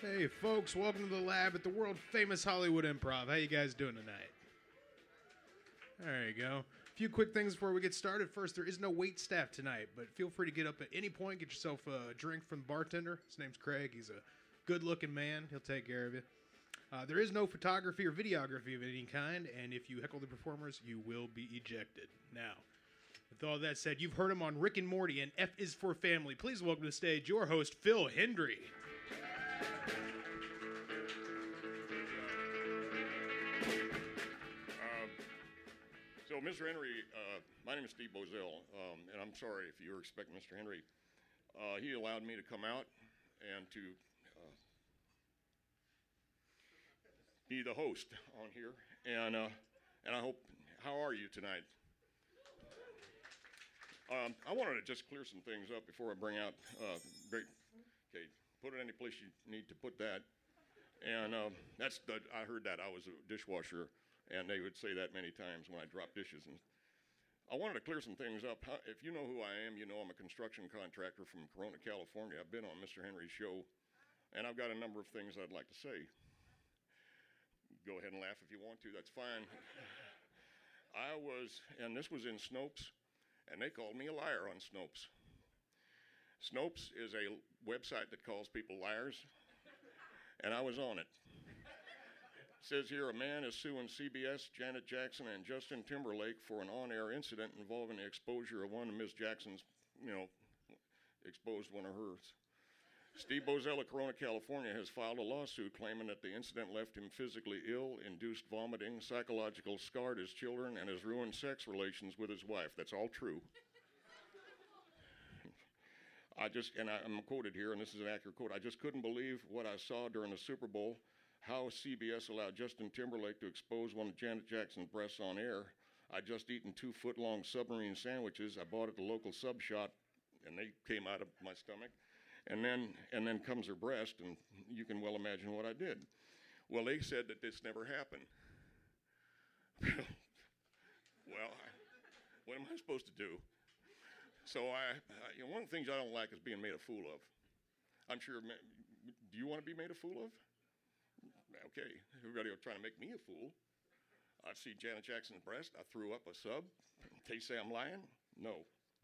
Hey folks, welcome to the lab at the world famous Hollywood Improv. How you guys doing tonight? There you go. A few quick things before we get started. First, there is no wait staff tonight, but feel free to get up at any point, get yourself a drink from the bartender. His name's Craig. He's a good-looking man. He'll take care of you. There is no photography or videography of any kind, and if you heckle the performers, you will be ejected. Now, with all that said, you've heard him on Rick and Morty and F is for Family. Please welcome to the stage your host, Phil Hendry. So, Mr. Henry, my name is Steve Bozell, and I'm sorry if you were expecting Mr. Henry. He allowed me to come out and to be the host on here, and I hope. How are you tonight? I wanted to just clear some things up before I bring out great. Okay, put it any place you need to put that, and I heard that I was a dishwasher. And they would say that many times when I drop dishes. And I wanted to clear some things up. If you know who I am, you know I'm a construction contractor from Corona, California. I've been on Mr. Henry's show, and I've got a number of things I'd like to say. Go ahead and laugh if you want to. That's fine. And this was in Snopes, and they called me a liar on Snopes. Snopes is a website that calls people liars, and I was on it. Says here, a man is suing CBS, Janet Jackson, and Justin Timberlake for an on-air incident involving the exposure of one of Ms. Jackson's, exposed one of hers. Steve Bozell of Corona, California, has filed a lawsuit claiming that the incident left him physically ill, induced vomiting, psychological scarred his children, and has ruined sex relations with his wife. That's all true. I'm quoted here, and this is an accurate quote, I just couldn't believe what I saw during the Super Bowl. How CBS allowed Justin Timberlake to expose one of Janet Jackson's breasts on air. I'd just eaten 2-foot-long submarine sandwiches I bought at the local sub shop, and they came out of my stomach. And then comes her breast, and you can well imagine what I did. Well, they said that this never happened. Well, what am I supposed to do? So one of the things I don't like is being made a fool of. I'm sure. Do you want to be made a fool of? Okay, everybody will try to make me a fool. I see Janet Jackson's breast. I threw up a sub. They say I'm lying? No.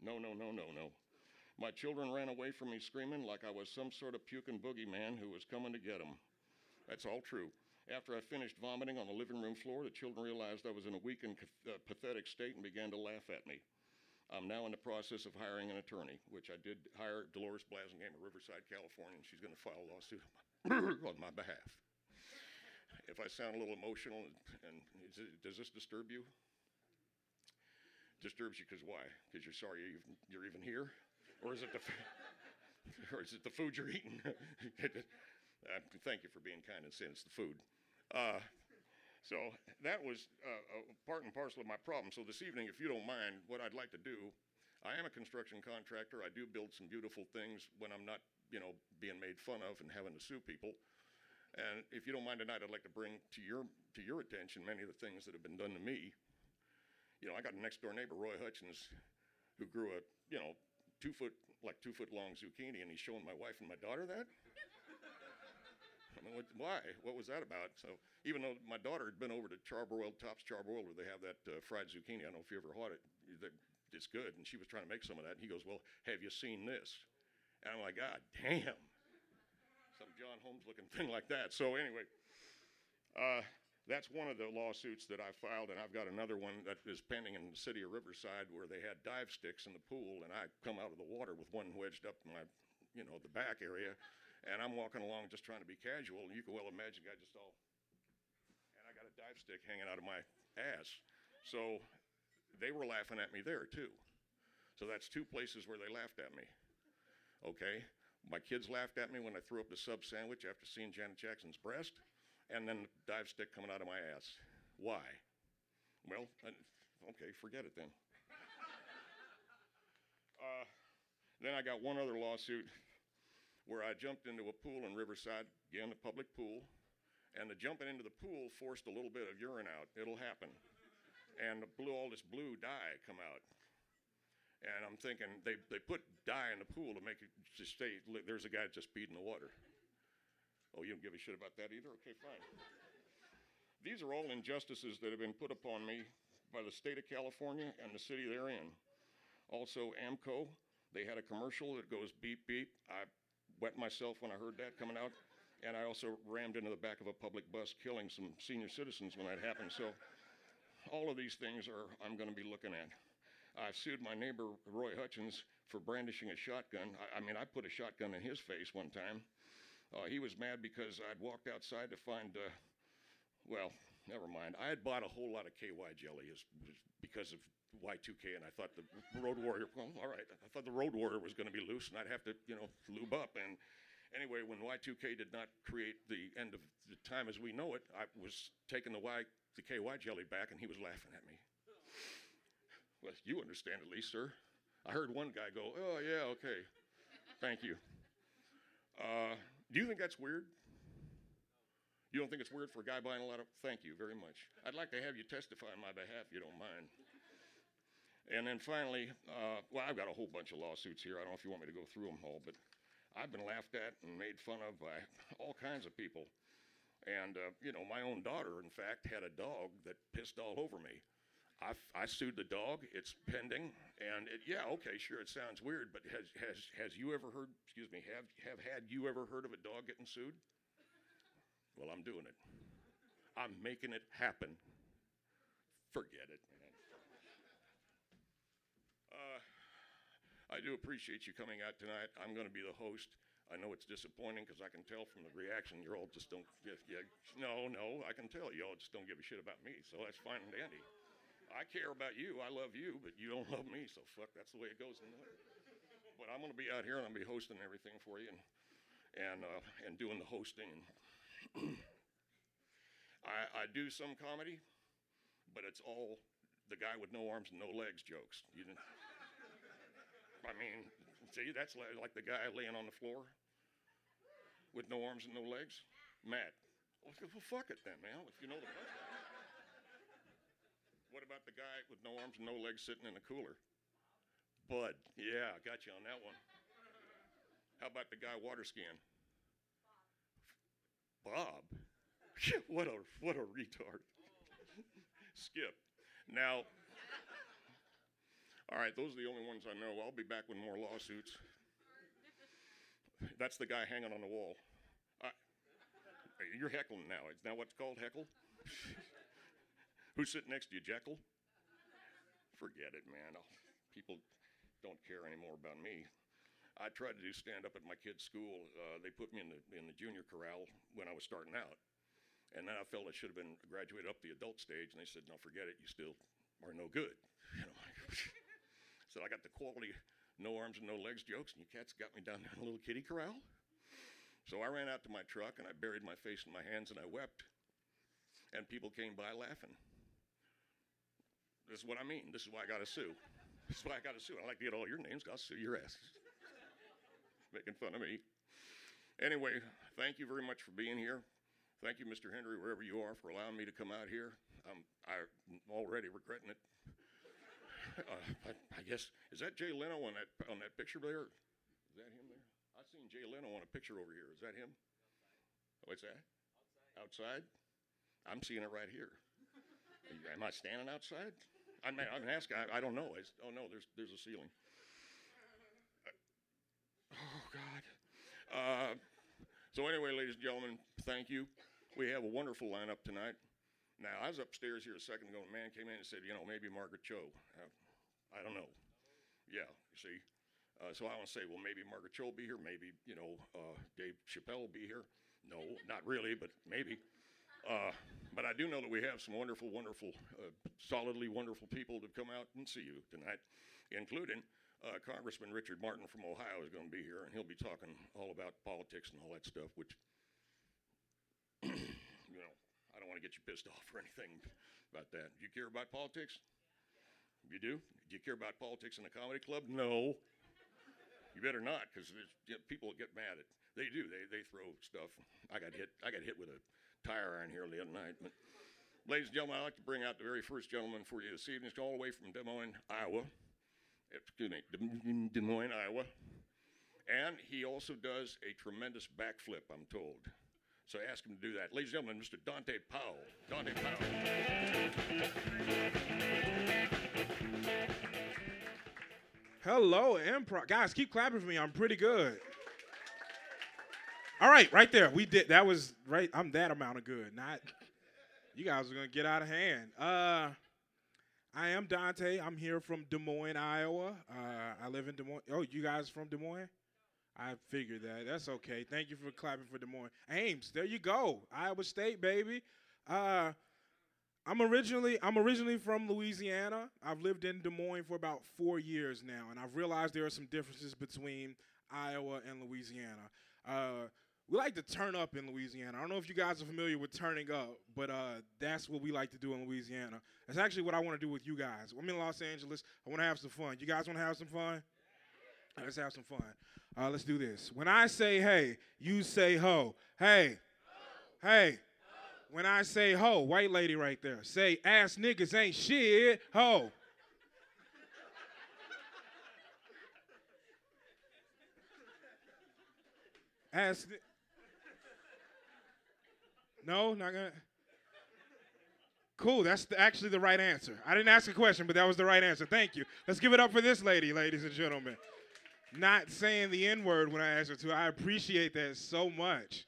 My children ran away from me screaming like I was some sort of puking boogeyman who was coming to get them. That's all true. After I finished vomiting on the living room floor, the children realized I was in a weak and pathetic state and began to laugh at me. I'm now in the process of hiring an attorney, which I did hire Dolores Blasingame of Riverside, California, and she's going to file a lawsuit on my behalf. If I sound a little emotional, and does this disturb you? Disturbs you because why? Because you're sorry you're even here, or is it the food you're eating? Thank you for being kind and saying it's the food. So that was part and parcel of my problem. So this evening, if you don't mind, what I'd like to do, I am a construction contractor. I do build some beautiful things when I'm not, being made fun of and having to sue people. And if you don't mind tonight, I'd like to bring to your attention many of the things that have been done to me. I got a next door neighbor, Roy Hutchins, who grew a 2 foot long zucchini, and he's showing my wife and my daughter that. I mean, why? What was that about? So even though my daughter had been over to Tops Charbroiled, where they have that fried zucchini, I don't know if you ever had it. It's good, and she was trying to make some of that. And he goes, "Well, have you seen this?" And I'm like, "God damn." Some John Holmes looking thing like that. So anyway, that's one of the lawsuits that I filed, and I've got another one that is pending in the city of Riverside where they had dive sticks in the pool, and I come out of the water with one wedged up in my, the back area, and I'm walking along just trying to be casual, and you can well imagine I got a dive stick hanging out of my ass. So they were laughing at me there too. So that's two places where they laughed at me. Okay. My kids laughed at me when I threw up the sub sandwich after seeing Janet Jackson's breast, and then the dive stick coming out of my ass. Why? Well, okay, forget it then. Then I got one other lawsuit where I jumped into a pool in Riverside, again, a public pool, and the jumping into the pool forced a little bit of urine out. It'll happen. And all this blue dye come out. And I'm thinking, they put dye in the pool to make it just stay. There's a guy just peed in the water. Oh, you don't give a shit about that either? Okay, fine. These are all injustices that have been put upon me by the state of California and the city they're in. Also, AMCO, they had a commercial that goes beep, beep. I wet myself when I heard that coming out. And I also rammed into the back of a public bus, killing some senior citizens when that happened. So all of these things I'm going to be looking at. I sued my neighbor, Roy Hutchins, for brandishing a shotgun. I mean, I put a shotgun in his face one time. He was mad because I'd walked outside to find, well, never mind. I had bought a whole lot of KY jelly because of Y2K, and I thought the Road Warrior, well, all right, I thought the Road Warrior was going to be loose, and I'd have to, lube up. And anyway, when Y2K did not create the end of the time as we know it, I was taking the KY jelly back, and he was laughing at me. Well, you understand at least, sir. I heard one guy go, oh, yeah, okay. Thank you. Do you think that's weird? You don't think it's weird for a guy buying a lot of... Thank you very much. I'd like to have you testify on my behalf, if you don't mind. And then finally, well, I've got a whole bunch of lawsuits here. I don't know if you want me to go through them all, but I've been laughed at and made fun of by all kinds of people. And, my own daughter, in fact, had a dog that pissed all over me. I sued the dog. It's pending. And yeah, okay, sure, it sounds weird, but has you ever heard, had you ever heard of a dog getting sued? Well, I'm doing it. I'm making it happen. Forget it, man. I do appreciate you coming out tonight. I'm going to be the host. I know it's disappointing because I can tell from the reaction you all just don't, no, I can tell you all just don't give a shit about me, so that's fine and dandy. I care about you, I love you, but you don't love me, so fuck, that's the way it goes. But I'm going to be out here and I'm going to be hosting everything for you and doing the hosting. I do some comedy, but it's all the guy with no arms and no legs jokes. I mean, see, that's like the guy laying on the floor with no arms and no legs. Matt. Well, fuck it then, man, if you know the punchline. What about the guy with no arms and no legs sitting in the cooler? Bud. Yeah, I got you on that one. How about the guy water skiing? Bob. What a retard. Skip. Now, all right, those are the only ones I know. I'll be back with more lawsuits. That's the guy hanging on the wall. You're heckling now. Is that what's called heckle? Who's sitting next to you, Jekyll? Forget it, man. People don't care anymore about me. I tried to do stand-up at my kid's school. They put me in the junior corral when I was starting out. And then I felt I should have been graduated up the adult stage, and they said, no, forget it. You still are no good. So I got the quality no arms and no legs jokes, and you cats got me down there in a little kiddie corral. So I ran out to my truck, and I buried my face in my hands, and I wept. And people came by laughing. This is what I mean. This is why I got to sue. This is why I got to sue. I like to get all your names. I'll sue your asses. Making fun of me. Anyway, thank you very much for being here. Thank you, Mr. Henry, wherever you are, for allowing me to come out here. I'm already regretting it. I guess, is that Jay Leno on that picture there? Is that him there? I've seen Jay Leno on a picture over here. Is that him? What's that? Outside? I'm seeing it right here. Am I standing outside? I'm asking. I don't know. Oh no, there's a ceiling. Oh God. So anyway, ladies and gentlemen, thank you. We have a wonderful lineup tonight. Now, I was upstairs here a second ago, and a man came in and said, maybe Margaret Cho. I don't know. Yeah, you see. So I want to say, well, maybe Margaret Cho will be here. Maybe, Dave Chappelle will be here. No, not really, but maybe. But I do know that we have some wonderful, solidly wonderful people to come out and see you tonight, including Congressman Richard Martin from Ohio is going to be here, and he'll be talking all about politics and all that stuff, which, I don't want to get you pissed off or anything about that. Do you care about politics? You do? Do you care about politics in the comedy club? No. You better not, because people get mad at. They do. They throw stuff. I got hit with a tire iron here the other night. But, ladies and gentlemen, I'd like to bring out the very first gentleman for you this evening. He's all the way from Des Moines, Iowa. Des Moines, Iowa. And he also does a tremendous backflip, I'm told. So I asked him to do that. Ladies and gentlemen, Mr. Dante Powell. Dante Powell. Hello, improv. Guys, keep clapping for me. I'm pretty good. All right, right there. We did. That was right. I'm that amount of good. Not, you guys are going to get out of hand. I am Dante. I'm here from Des Moines, Iowa. I live in Des Moines. Oh, you guys from Des Moines? I figured that. That's okay. Thank you for clapping for Des Moines. Ames, there you go. Iowa State, baby. I'm originally from Louisiana. I've lived in Des Moines for about 4 years now, and I've realized there are some differences between Iowa and Louisiana. We like to turn up in Louisiana. I don't know if you guys are familiar with turning up, but that's what we like to do in Louisiana. That's actually what I want to do with you guys. I'm in Los Angeles. I want to have some fun. You guys want to have some fun? Let's have some fun. Let's do this. When I say hey, you say ho. Hey. Ho. Hey. Ho. When I say ho, white lady right there, say ass niggas ain't shit, ho. Ass. No, not gonna. Cool, that's actually the right answer. I didn't ask a question, but that was the right answer. Thank you. Let's give it up for this lady, ladies and gentlemen. Not saying the N-word when I asked her to. I appreciate that so much.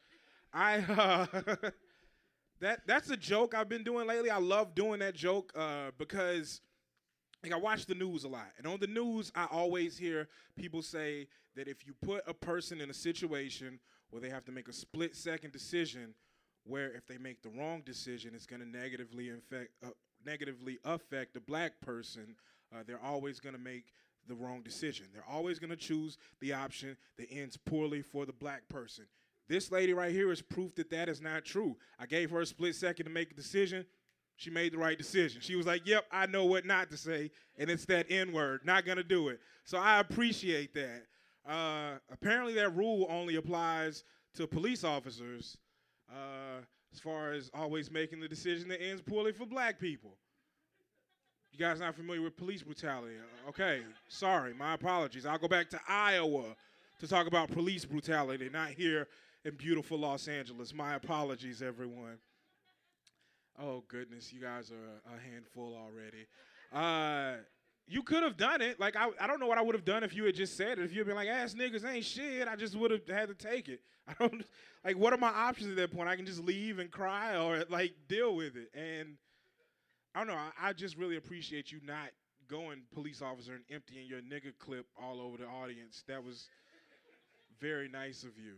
That's a joke I've been doing lately. I love doing that joke because I watch the news a lot. And on the news, I always hear people say that if you put a person in a situation where they have to make a split-second decision, where if they make the wrong decision, it's going to negatively affect the black person, they're always going to make the wrong decision. They're always going to choose the option that ends poorly for the black person. This lady right here is proof that that is not true. I gave her a split second to make a decision. She made the right decision. She was like, yep, I know what not to say, and it's that N-word. Not going to do it. So I appreciate that. Apparently that rule only applies to police officers as far as always making the decision that ends poorly for black people. You guys not familiar with police brutality? Okay, sorry, my apologies. I'll go back to Iowa to talk about police brutality, not here in beautiful Los Angeles. My apologies, everyone. Oh, goodness, you guys are a handful already. You could have done it. Like, I don't know what I would have done if you had just said it. If you had been like, ass niggas ain't shit, I just would have had to take it. Like, what are my options at that point? I can just leave and cry or, like, deal with it. And I don't know. I just really appreciate you not going police officer and emptying your nigga clip all over the audience. That was very nice of you.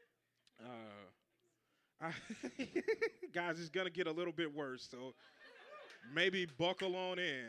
Guys, it's going to get a little bit worse, so maybe buckle on in.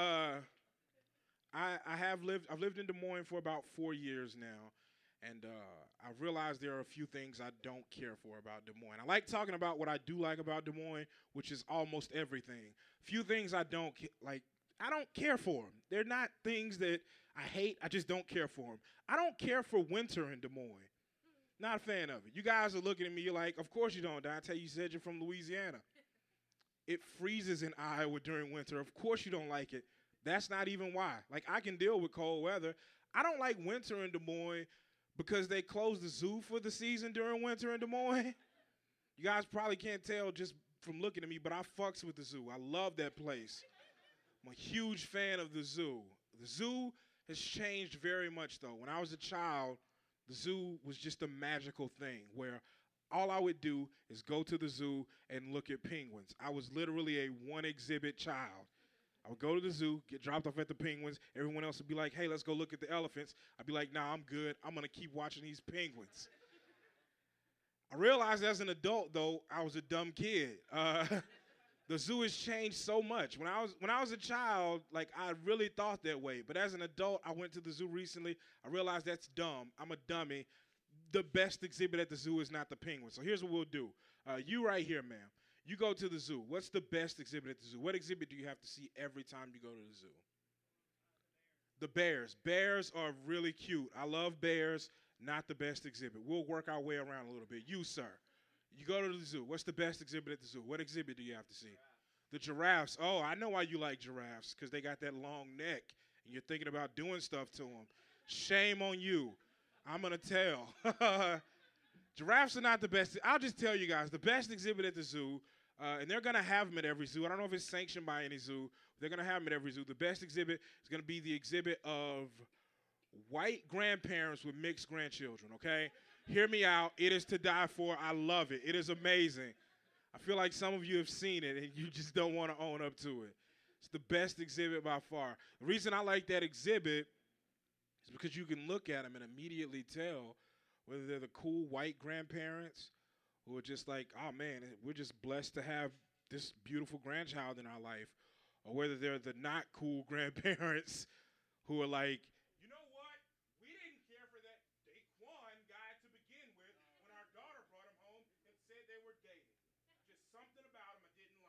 I've lived in Des Moines for about 4 years now, and I've realized there are a few things I don't care for about Des Moines. I like talking about what I do like about Des Moines, which is almost everything. Few things I don't like. I don't care for them. They're not things that I hate. I just don't care for them. I don't care for winter in Des Moines. Not a fan of it. You guys are looking at me, you're like, of course you don't, Dante. You said you're from Louisiana. It freezes in Iowa during winter. Of course you don't like it. That's not even why. Like, I can deal with cold weather. I don't like winter in Des Moines because they close the zoo for the season during winter in Des Moines. You guys probably can't tell just from looking at me, but I fucks with the zoo. I love that place. I'm a huge fan of the zoo. The zoo has changed very much, though. When I was a child, the zoo was just a magical thing where all I would do is go to the zoo and look at penguins. I was literally a one-exhibit child. I would go to the zoo, get dropped off at the penguins. Everyone else would be like, hey, let's go look at the elephants. I'd be like, nah, I'm good. I'm going to keep watching these penguins. I realized as an adult, though, I was a dumb kid. The zoo has changed so much. When I was a child, like, I really thought that way. But as an adult, I went to the zoo recently. I realized that's dumb. I'm a dummy. The best exhibit at the zoo is not the penguin. So here's what we'll do. You right here, ma'am. You go to the zoo. What's the best exhibit at the zoo? What exhibit do you have to see every time you go to the zoo? The bears. Bears are really cute. I love bears. Not the best exhibit. We'll work our way around a little bit. You, sir. You go to the zoo. What's the best exhibit at the zoo? What exhibit do you have to see? The giraffes. Oh, I know why you like giraffes, because they got that long neck, and you're thinking about doing stuff to them. Shame on you. I'm going to tell. Giraffes are not the best. I'll just tell you guys, the best exhibit at the zoo, and they're going to have them at every zoo. I don't know if it's sanctioned by any zoo. They're going to have them at every zoo. The best exhibit is going to be the exhibit of white grandparents with mixed grandchildren, okay? Hear me out. It is to die for. I love it. It is amazing. I feel like some of you have seen it, and you just don't want to own up to it. It's the best exhibit by far. The reason I like that exhibit is because you can look at them and immediately tell whether they're the cool white grandparents who are just like, oh, man, we're just blessed to have this beautiful grandchild in our life, or whether they're the not cool grandparents who are like, you know what? We didn't care for that Daquan guy to begin with when our daughter brought him home and said they were dating. Just something about him I didn't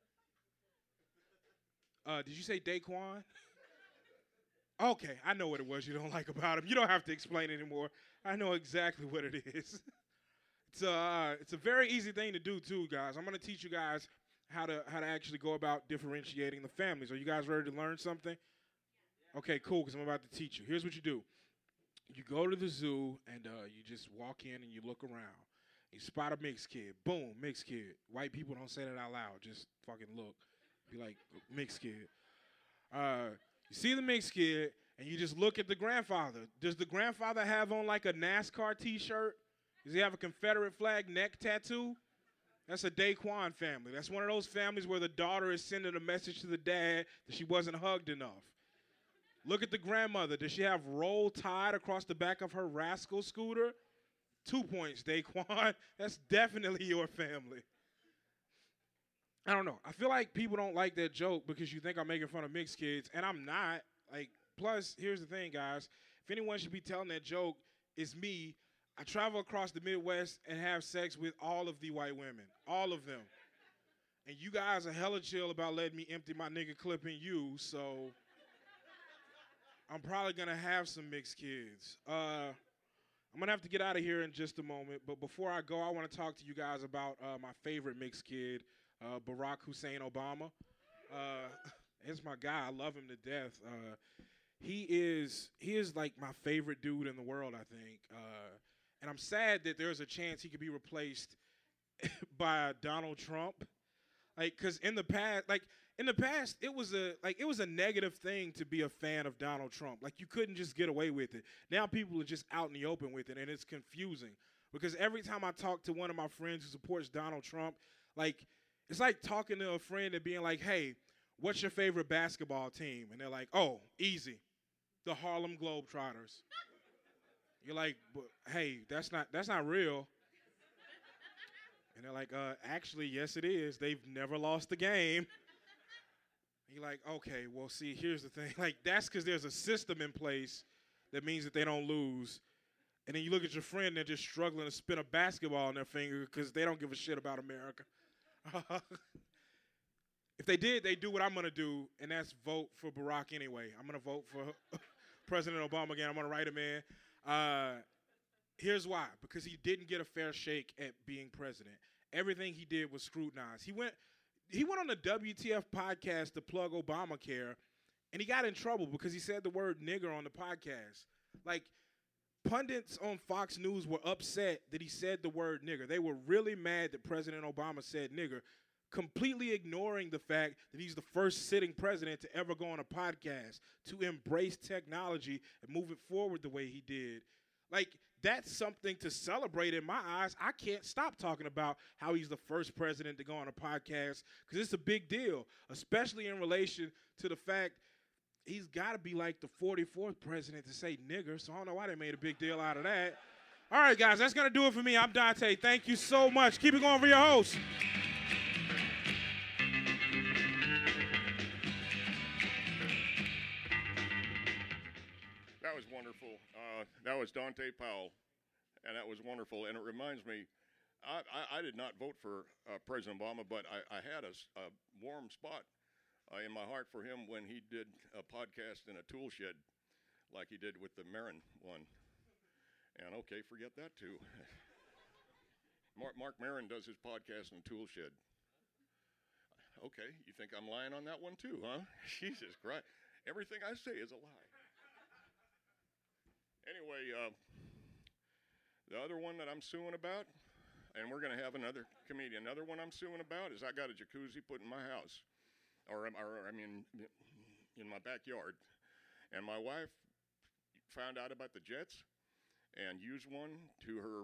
like. Did you say Daquan? Okay, I know what it was you don't like about him. You don't have to explain anymore. I know exactly what it is. It's a very easy thing to do too, guys. I'm gonna teach you guys how to actually go about differentiating the families. Are you guys ready to learn something? Okay, cool, because I'm about to teach you. Here's what you do. You go to the zoo, and you just walk in and you look around. You spot a mixed kid. Boom, mixed kid. White people don't say that out loud. Just fucking look. Be like, mixed kid. You see the mixed kid, and you just look at the grandfather. Does the grandfather have on like a NASCAR T-shirt? Does he have a Confederate flag neck tattoo? That's a Daquan family. That's one of those families where the daughter is sending a message to the dad that she wasn't hugged enough. Look at the grandmother. Does she have Roll Tide across the back of her rascal scooter? 2 points, Daquan. That's definitely your family. I don't know. I feel like people don't like that joke because you think I'm making fun of mixed kids, and I'm not. Like, plus, here's the thing, guys. If anyone should be telling that joke, it's me. I travel across the Midwest and have sex with all of the white women. All of them. And you guys are hella chill about letting me empty my nigga clip in you, so I'm probably going to have some mixed kids. I'm going to have to get out of here in just a moment, but before I go, I want to talk to you guys about my favorite mixed kid, Barack Hussein Obama. It's my guy. I love him to death. He is like my favorite dude in the world, I think. And I'm sad that there's a chance he could be replaced by Donald Trump. Like, cause in the past, it was a negative thing to be a fan of Donald Trump. Like, you couldn't just get away with it. Now people are just out in the open with it, and it's confusing. Because every time I talk to one of my friends who supports Donald Trump, like, it's like talking to a friend and being like, hey, what's your favorite basketball team? And they're like, oh, easy, the Harlem Globetrotters. You're like, hey, that's not real. And they're like, actually, yes, it is. They've never lost a game. And you're like, okay, well, see, here's the thing. Like, that's because there's a system in place that means that they don't lose. And then you look at your friend, they're just struggling to spin a basketball on their finger because they don't give a shit about America. If they did, they'd do what I'm going to do, and that's vote for Barack anyway. I'm going to vote for President Obama again. I'm going to write him in. Here's why. Because he didn't get a fair shake at being president. Everything he did was scrutinized. He went on the WTF podcast to plug Obamacare, and he got in trouble because he said the word nigger on the podcast. Like, pundits on Fox News were upset that he said the word nigger. They were really mad that President Obama said nigger, completely ignoring the fact that he's the first sitting president to ever go on a podcast, to embrace technology and move it forward the way he did. Like, that's something to celebrate in my eyes. I can't stop talking about how he's the first president to go on a podcast because it's a big deal, especially in relation to the fact he's got to be like the 44th president to say nigger, so I don't know why they made a big deal out of that. All right, guys, that's going to do it for me. I'm Dante. Thank you so much. Keep it going for your host. That was wonderful. That was Dante Powell, and that was wonderful. And it reminds me, I did not vote for President Obama, but I had a warm spot in my heart for him when he did a podcast in a tool shed like he did with the Marin one. And okay, forget that too. Mark Marin does his podcast in a tool shed. Okay, you think I'm lying on that one too, huh? Jesus Christ. Everything I say is a lie. Anyway, The other one that I'm suing about, and we're going to have another comedian, another one I'm suing about is I got a jacuzzi put in my house, or I mean, in my backyard. And my wife found out about the jets and used one to her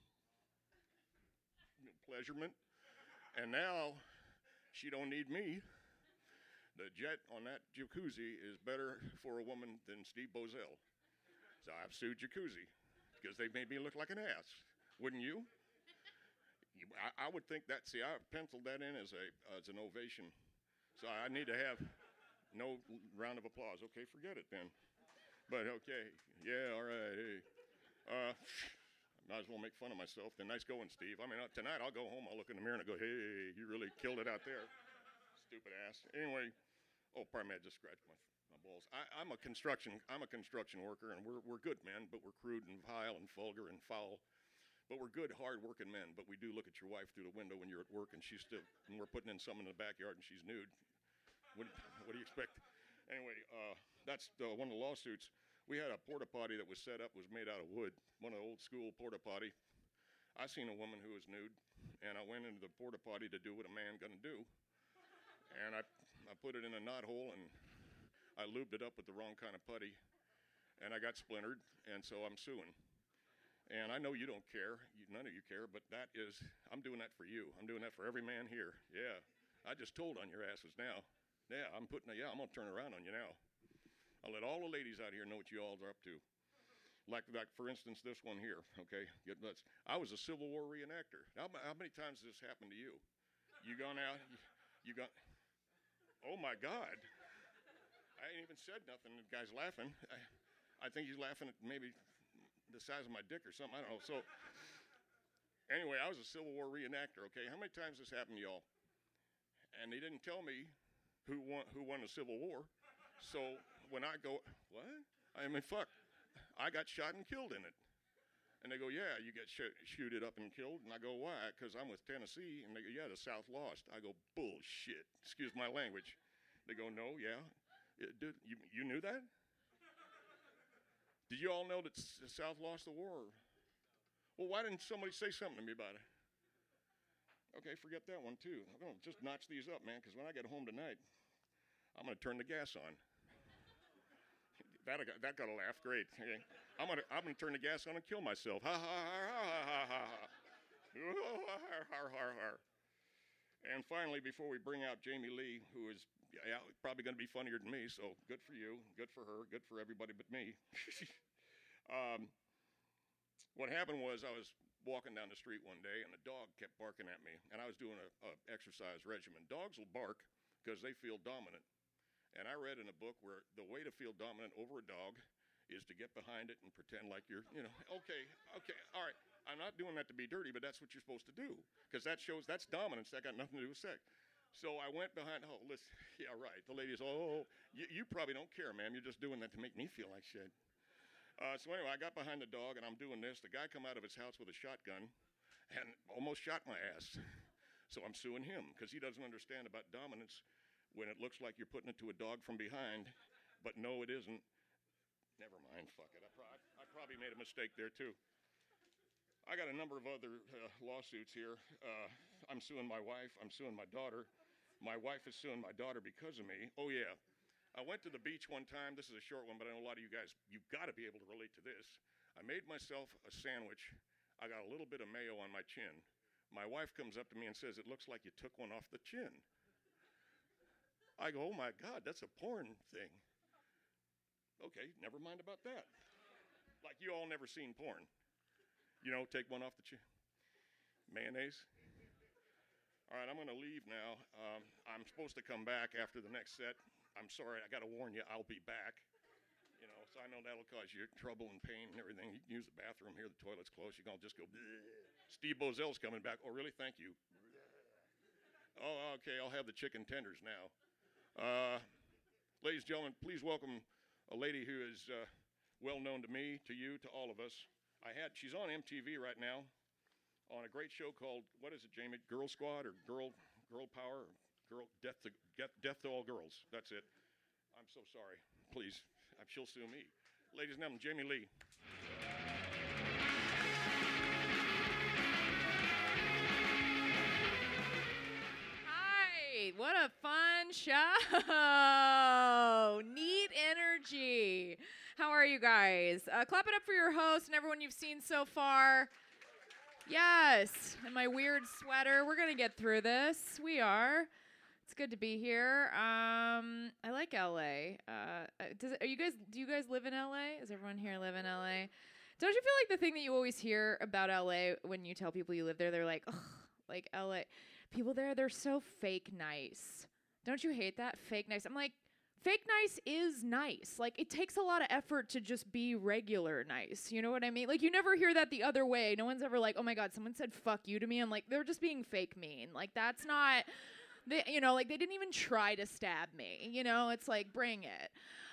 pleasurement. And now she don't need me. The jet on that jacuzzi is better for a woman than Steve Bozell. So I've sued Jacuzzi because they made me look like an ass. Wouldn't you? I would think that. See, I penciled that in as an ovation. So I need to have no round of applause. Okay, forget it then. But okay, yeah, all right. Hey, might as well make fun of myself. Then nice going, Steve. I mean, tonight I'll go home. I'll look in the mirror and I go, hey, you really killed it out there, stupid ass. Anyway, pardon me, I just scratched my balls. I'm a construction worker, and we're good men, but we're crude and vile and vulgar and foul. But we're good, hard-working men. But we do look at your wife through the window when you're at work, and and we're putting in something in the backyard, and she's nude. What do you expect? Anyway, that's one of the lawsuits. We had a porta potty that was set up, was made out of wood, one of the old school porta potty. I seen a woman who was nude, and I went into the porta potty to do what a man gonna do. And I put it in a knot hole, and I lubed it up with the wrong kind of putty, and I got splintered, and so I'm suing. And I know you don't care, none of you care, but I'm doing that for you. I'm doing that for every man here. Yeah, I just told on your asses now. Yeah, I'm gonna turn around on you now. I'll let all the ladies out here know what you all are up to. Like for instance, this one here, okay? I was a Civil War reenactor. How many times has this happened to you? You gone out, oh my God. I ain't even said nothing, the guy's laughing. I think he's laughing at maybe the size of my dick or something, I don't know. So, anyway, I was a Civil War reenactor, okay? How many times this happened to y'all? And they didn't tell me who won the Civil War. So, when I go, what? I mean, fuck, I got shot and killed in it. And they go, yeah, you get shooted up and killed. And I go, why? Because I'm with Tennessee. And they go, yeah, the South lost. I go, bullshit. Excuse my language. They go, no, yeah. Dude, you knew that? Did you all know that the South lost the war? Well, why didn't somebody say something to me about it? Okay, forget that one too. I'm going to just notch these up, man, because when I get home tonight, I'm going to turn the gas on. That got a laugh. Great. Okay. I'm gonna turn the gas on and kill myself. Ha ha ha ha ha ha ha. Har har har. And finally, before we bring out Jamie Lee, who is probably going to be funnier than me, so good for you, good for her, good for everybody but me. What happened was I was walking down the street one day, and a dog kept barking at me, and I was doing a exercise regimen. Dogs will bark because they feel dominant. And I read in a book where the way to feel dominant over a dog is to get behind it and pretend like you're, okay, all right. I'm not doing that to be dirty, but that's what you're supposed to do because that's dominance. That got nothing to do with sex. So I went behind, listen, yeah, right. The lady's, you probably don't care, ma'am. You're just doing that to make me feel like shit. So anyway, I got behind the dog, and I'm doing this. The guy come out of his house with a shotgun and almost shot my ass. So I'm suing him because he doesn't understand about dominance when it looks like you're putting it to a dog from behind, but no, it isn't. Never mind, fuck it. I probably made a mistake there, too. I got a number of other lawsuits here. I'm suing my wife. I'm suing my daughter. My wife is suing my daughter because of me. Oh, yeah. I went to the beach one time. This is a short one, but I know a lot of you guys, you've got to be able to relate to this. I made myself a sandwich. I got a little bit of mayo on my chin. My wife comes up to me and says, it looks like you took one off the chin. I go, oh, my God, that's a porn thing. Okay, never mind about that. Like you all never seen porn. Take one off the chin. Mayonnaise. All right, I'm going to leave now. I'm supposed to come back after the next set. I'm sorry, I got to warn you, I'll be back. So I know that'll cause you trouble and pain and everything. You can use the bathroom here, the toilet's closed. You can all just go, bleh. Steve Bozell's coming back. Oh, really? Thank you. Oh, okay, I'll have the chicken tenders now. Ladies and gentlemen, please welcome a lady who is well known to me, to you, to all of us. She's on MTV right now on a great show called, what is it, Jamie? Girl Squad or Girl Power? Or Death to All Girls. That's it. I'm so sorry. Please, she'll sue me. Ladies and gentlemen, Jamie Lee. show. Neat energy. How are you guys? Clap it up for your host and everyone you've seen so far. Yes, in my weird sweater. We're going to get through this. We are. It's good to be here. I like LA. Do you guys live in LA? Does everyone here live in LA? Don't you feel like the thing that you always hear about LA when you tell people you live there, they're like, ugh, like LA. People there, they're so fake nice. Don't you hate that? Fake nice. I'm like, fake nice is nice. Like, it takes a lot of effort to just be regular nice. You know what I mean? Like, you never hear that the other way. No one's ever like, oh my God, someone said fuck you to me. I'm like, they're just being fake mean. Like, that's not, they didn't even try to stab me. You know, it's like, bring it.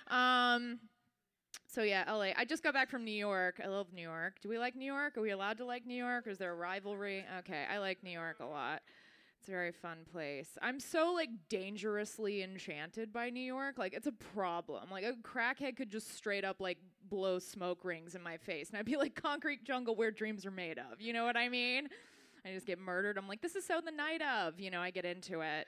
So yeah, LA. I just got back from New York. I love New York. Do we like New York? Are we allowed to like New York? Or is there a rivalry? Okay, I like New York a lot. It's a very fun place. I'm so, like, dangerously enchanted by New York. Like, it's a problem. Like, a crackhead could just straight up, like, blow smoke rings in my face. And I'd be like, concrete jungle where dreams are made of. You know what I mean? I just get murdered. I'm like, this is so the night of. You know, I get into it.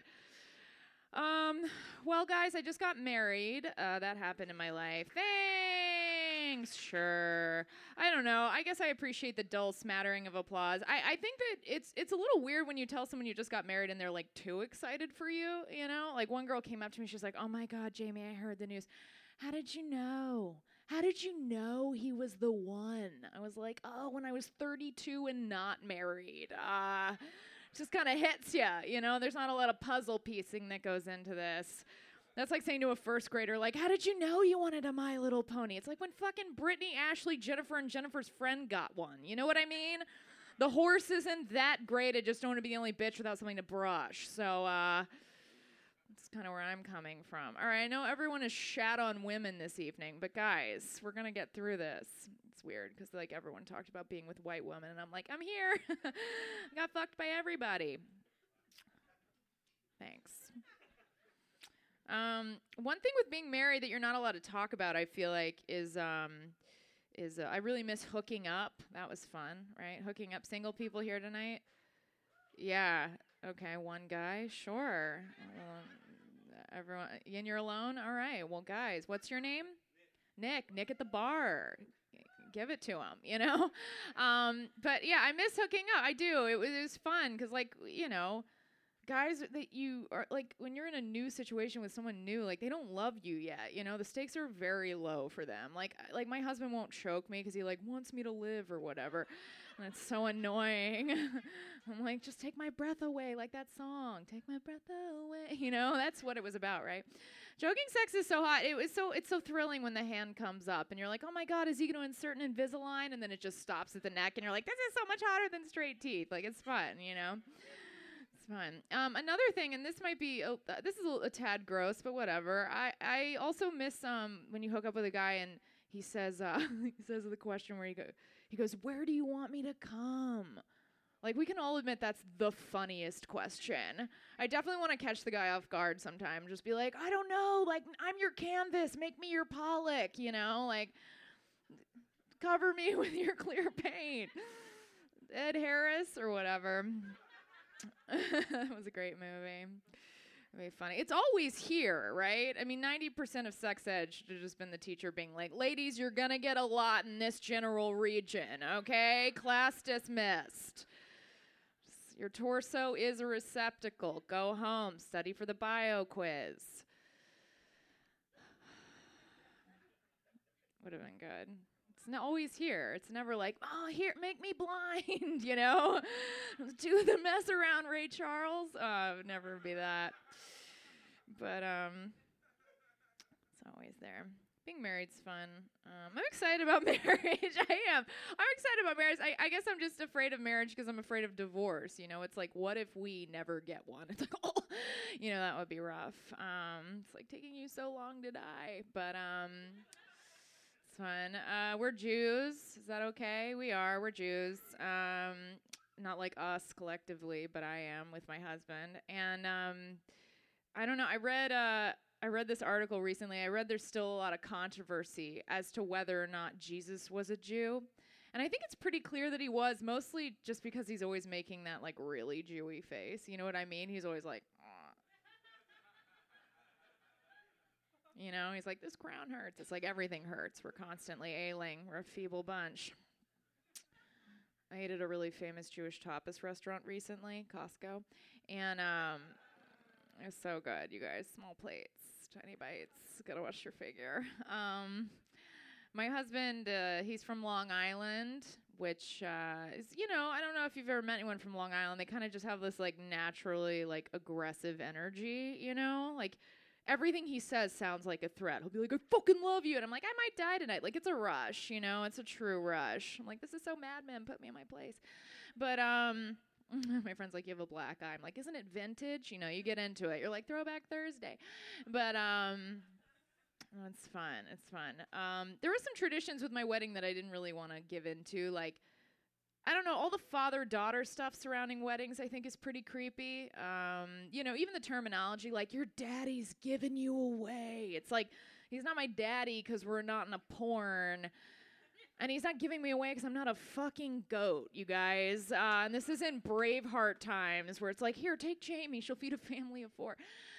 Well, guys, I just got married. That happened in my life. Thanks. Sure. I don't know. I guess I appreciate the dull smattering of applause. I think that it's a little weird when you tell someone you just got married and they're like too excited for you, you know? Like one girl came up to me, she's like, "Oh my God, Jamie, I heard the news. How did you know? How did you know he was the one?" I was like, "Oh, when I was 32 and not married." Just kind of hits you, you know? There's not a lot of puzzle piecing that goes into this. That's like saying to a first grader, like, "How did you know you wanted a My Little Pony?" It's like when fucking Brittany, Ashley, Jennifer, and Jennifer's friend got one. You know what I mean? The horse isn't that great. I just don't want to be the only bitch without something to brush. So, that's kind of where I'm coming from. All right, I know everyone is shat on women this evening, but guys, we're going to get through this. It's weird because, like, everyone talked about being with white women, and I'm like, I'm here. Got fucked by everybody. Thanks. One thing with being married that you're not allowed to talk about, I feel like, is I really miss hooking up. That was fun, right? Hooking up. Single people here tonight? Yeah. Okay, one guy. Sure. Everyone, and you're alone? All right. Well, guys, what's your name? Nick. Nick at the bar. Give it to him, you know? But yeah, I miss hooking up. I do. It was fun because, like, you know, guys that you are, like, when you're in a new situation with someone new, like, they don't love you yet, you know? The stakes are very low for them. Like my husband won't choke me because he, like, wants me to live or whatever. And it's so annoying. I'm like, just take my breath away, like that song. Take my breath away. You know, that's what it was about, right? Joking sex is so hot. It's so thrilling when the hand comes up and you're like, oh my God, is he going to insert an Invisalign? And then it just stops at the neck and you're like, this is so much hotter than straight teeth. Like, it's fun, you know? It's fun. Another thing, and this might be, this is a tad gross, but whatever. I also miss when you hook up with a guy and he says the question where he goes, "Where do you want me to come?" Like, we can all admit that's the funniest question. I definitely want to catch the guy off guard sometime. Just be like, I don't know, like, I'm your canvas, make me your Pollock, you know? Like, cover me with your clear paint. Ed Harris or whatever. That was a great movie. Very funny. It's always here, right? I mean, 90% of sex ed should have just been the teacher being like, ladies, you're going to get a lot in this general region, okay? Class dismissed. Your torso is a receptacle. Go home. Study for the bio quiz. Would have been good. It's not always here. It's never like, oh, here, make me blind, you know? Do the mess around, Ray Charles. It would never be that. But it's always there. Being married's fun. I'm excited about marriage. I am. I'm excited about marriage. I guess I'm just afraid of marriage because I'm afraid of divorce. You know, it's like, what if we never get one? It's like, oh, you know, that would be rough. It's like taking you so long to die. But it's fun. We're Jews. Is that okay? We are. We're Jews. Not like us collectively, but I am with my husband. And I don't know. I read this article recently. I read there's still a lot of controversy as to whether or not Jesus was a Jew. And I think it's pretty clear that he was, mostly just because he's always making that, like, really Jewy face. You know what I mean? He's always like, You know, he's like, this crown hurts. It's like everything hurts. We're constantly ailing. We're a feeble bunch. I ate at a really famous Jewish tapas restaurant recently, Costco, and it was so good, you guys. Small plates, tiny bites. Gotta watch your figure. My husband, he's from Long Island, which is, you know, I don't know if you've ever met anyone from Long Island. They kind of just have this, like, naturally, like, aggressive energy, you know? Like, everything he says sounds like a threat. He'll be like, I fucking love you. And I'm like, I might die tonight. Like, it's a rush, you know? It's a true rush. I'm like, this is so Mad Men. Put me in my place. But, my friend's like, you have a black eye. I'm like, isn't it vintage? You know, you get into it. You're like, Throwback Thursday. But, it's fun. It's fun. There were some traditions with my wedding that I didn't really want to give into. Like, I don't know, all the father-daughter stuff surrounding weddings I think is pretty creepy. You know, even the terminology, like, your daddy's giving you away. It's like, he's not my daddy because we're not in a porn. And he's not giving me away because I'm not a fucking goat, you guys. And this isn't Braveheart times where it's like, here, take Jamie. She'll feed a family of 4.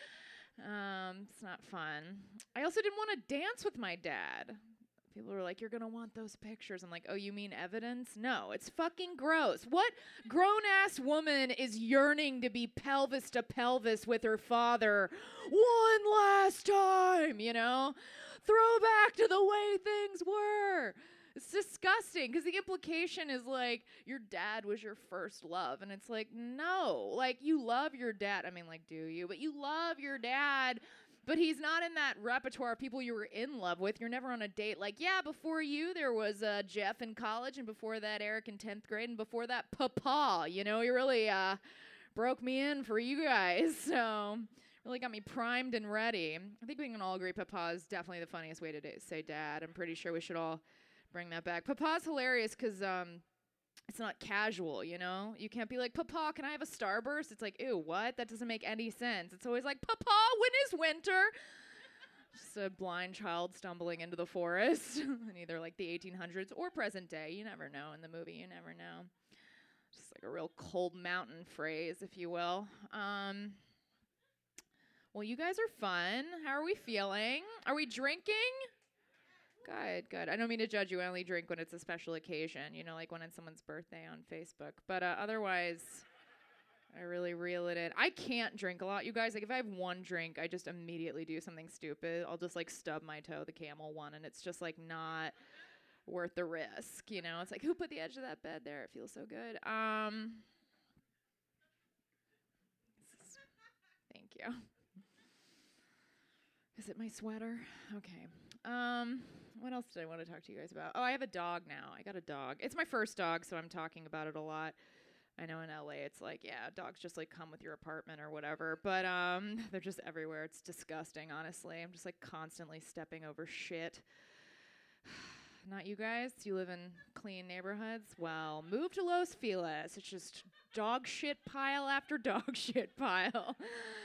It's not fun. I also didn't want to dance with my dad. People were like, you're going to want those pictures. I'm like, oh, you mean evidence? No, it's fucking gross. What grown-ass woman is yearning to be pelvis to pelvis with her father one last time, you know? Throw back to the way things were. It's disgusting because the implication is like your dad was your first love. And it's like, no, like you love your dad. I mean, like, do you? But you love your dad, but he's not in that repertoire of people you were in love with. You're never on a date. Like, yeah, before you, there was Jeff in college, and before that, Eric in 10th grade, and before that, Papa. You know, he really broke me in for you guys. So really got me primed and ready. I think we can all agree Papa is definitely the funniest way to say dad. I'm pretty sure we should all bring that back. Papa's hilarious because it's not casual, you know? You can't be like, Papa, can I have a Starburst? It's like, ew, what? That doesn't make any sense. It's always like, Papa, when is winter? Just a blind child stumbling into the forest in either like the 1800s or present day. You never know in the movie. You never know. Just like a real cold mountain phrase, if you will. Well, you guys are fun. How are we feeling? Are we drinking? Good, good. I don't mean to judge you. I only drink when it's a special occasion, you know, like when it's someone's birthday on Facebook. But otherwise, I really reel it in. I can't drink a lot, you guys. Like, if I have one drink, I just immediately do something stupid. I'll just, like, stub my toe, the Camel one, and it's just, like, not worth the risk, you know? It's like, who put the edge of that bed there? It feels so good. Thank you. Is it my sweater? Okay. What else did I want to talk to you guys about? Oh, I have a dog now. I got a dog. It's my first dog, so I'm talking about it a lot. I know in LA it's like, yeah, dogs just like come with your apartment or whatever, but they're just everywhere. It's disgusting, honestly. I'm just like constantly stepping over shit. Not you guys? You live in clean neighborhoods? Well, move to Los Feliz. It's just dog shit pile after dog shit pile.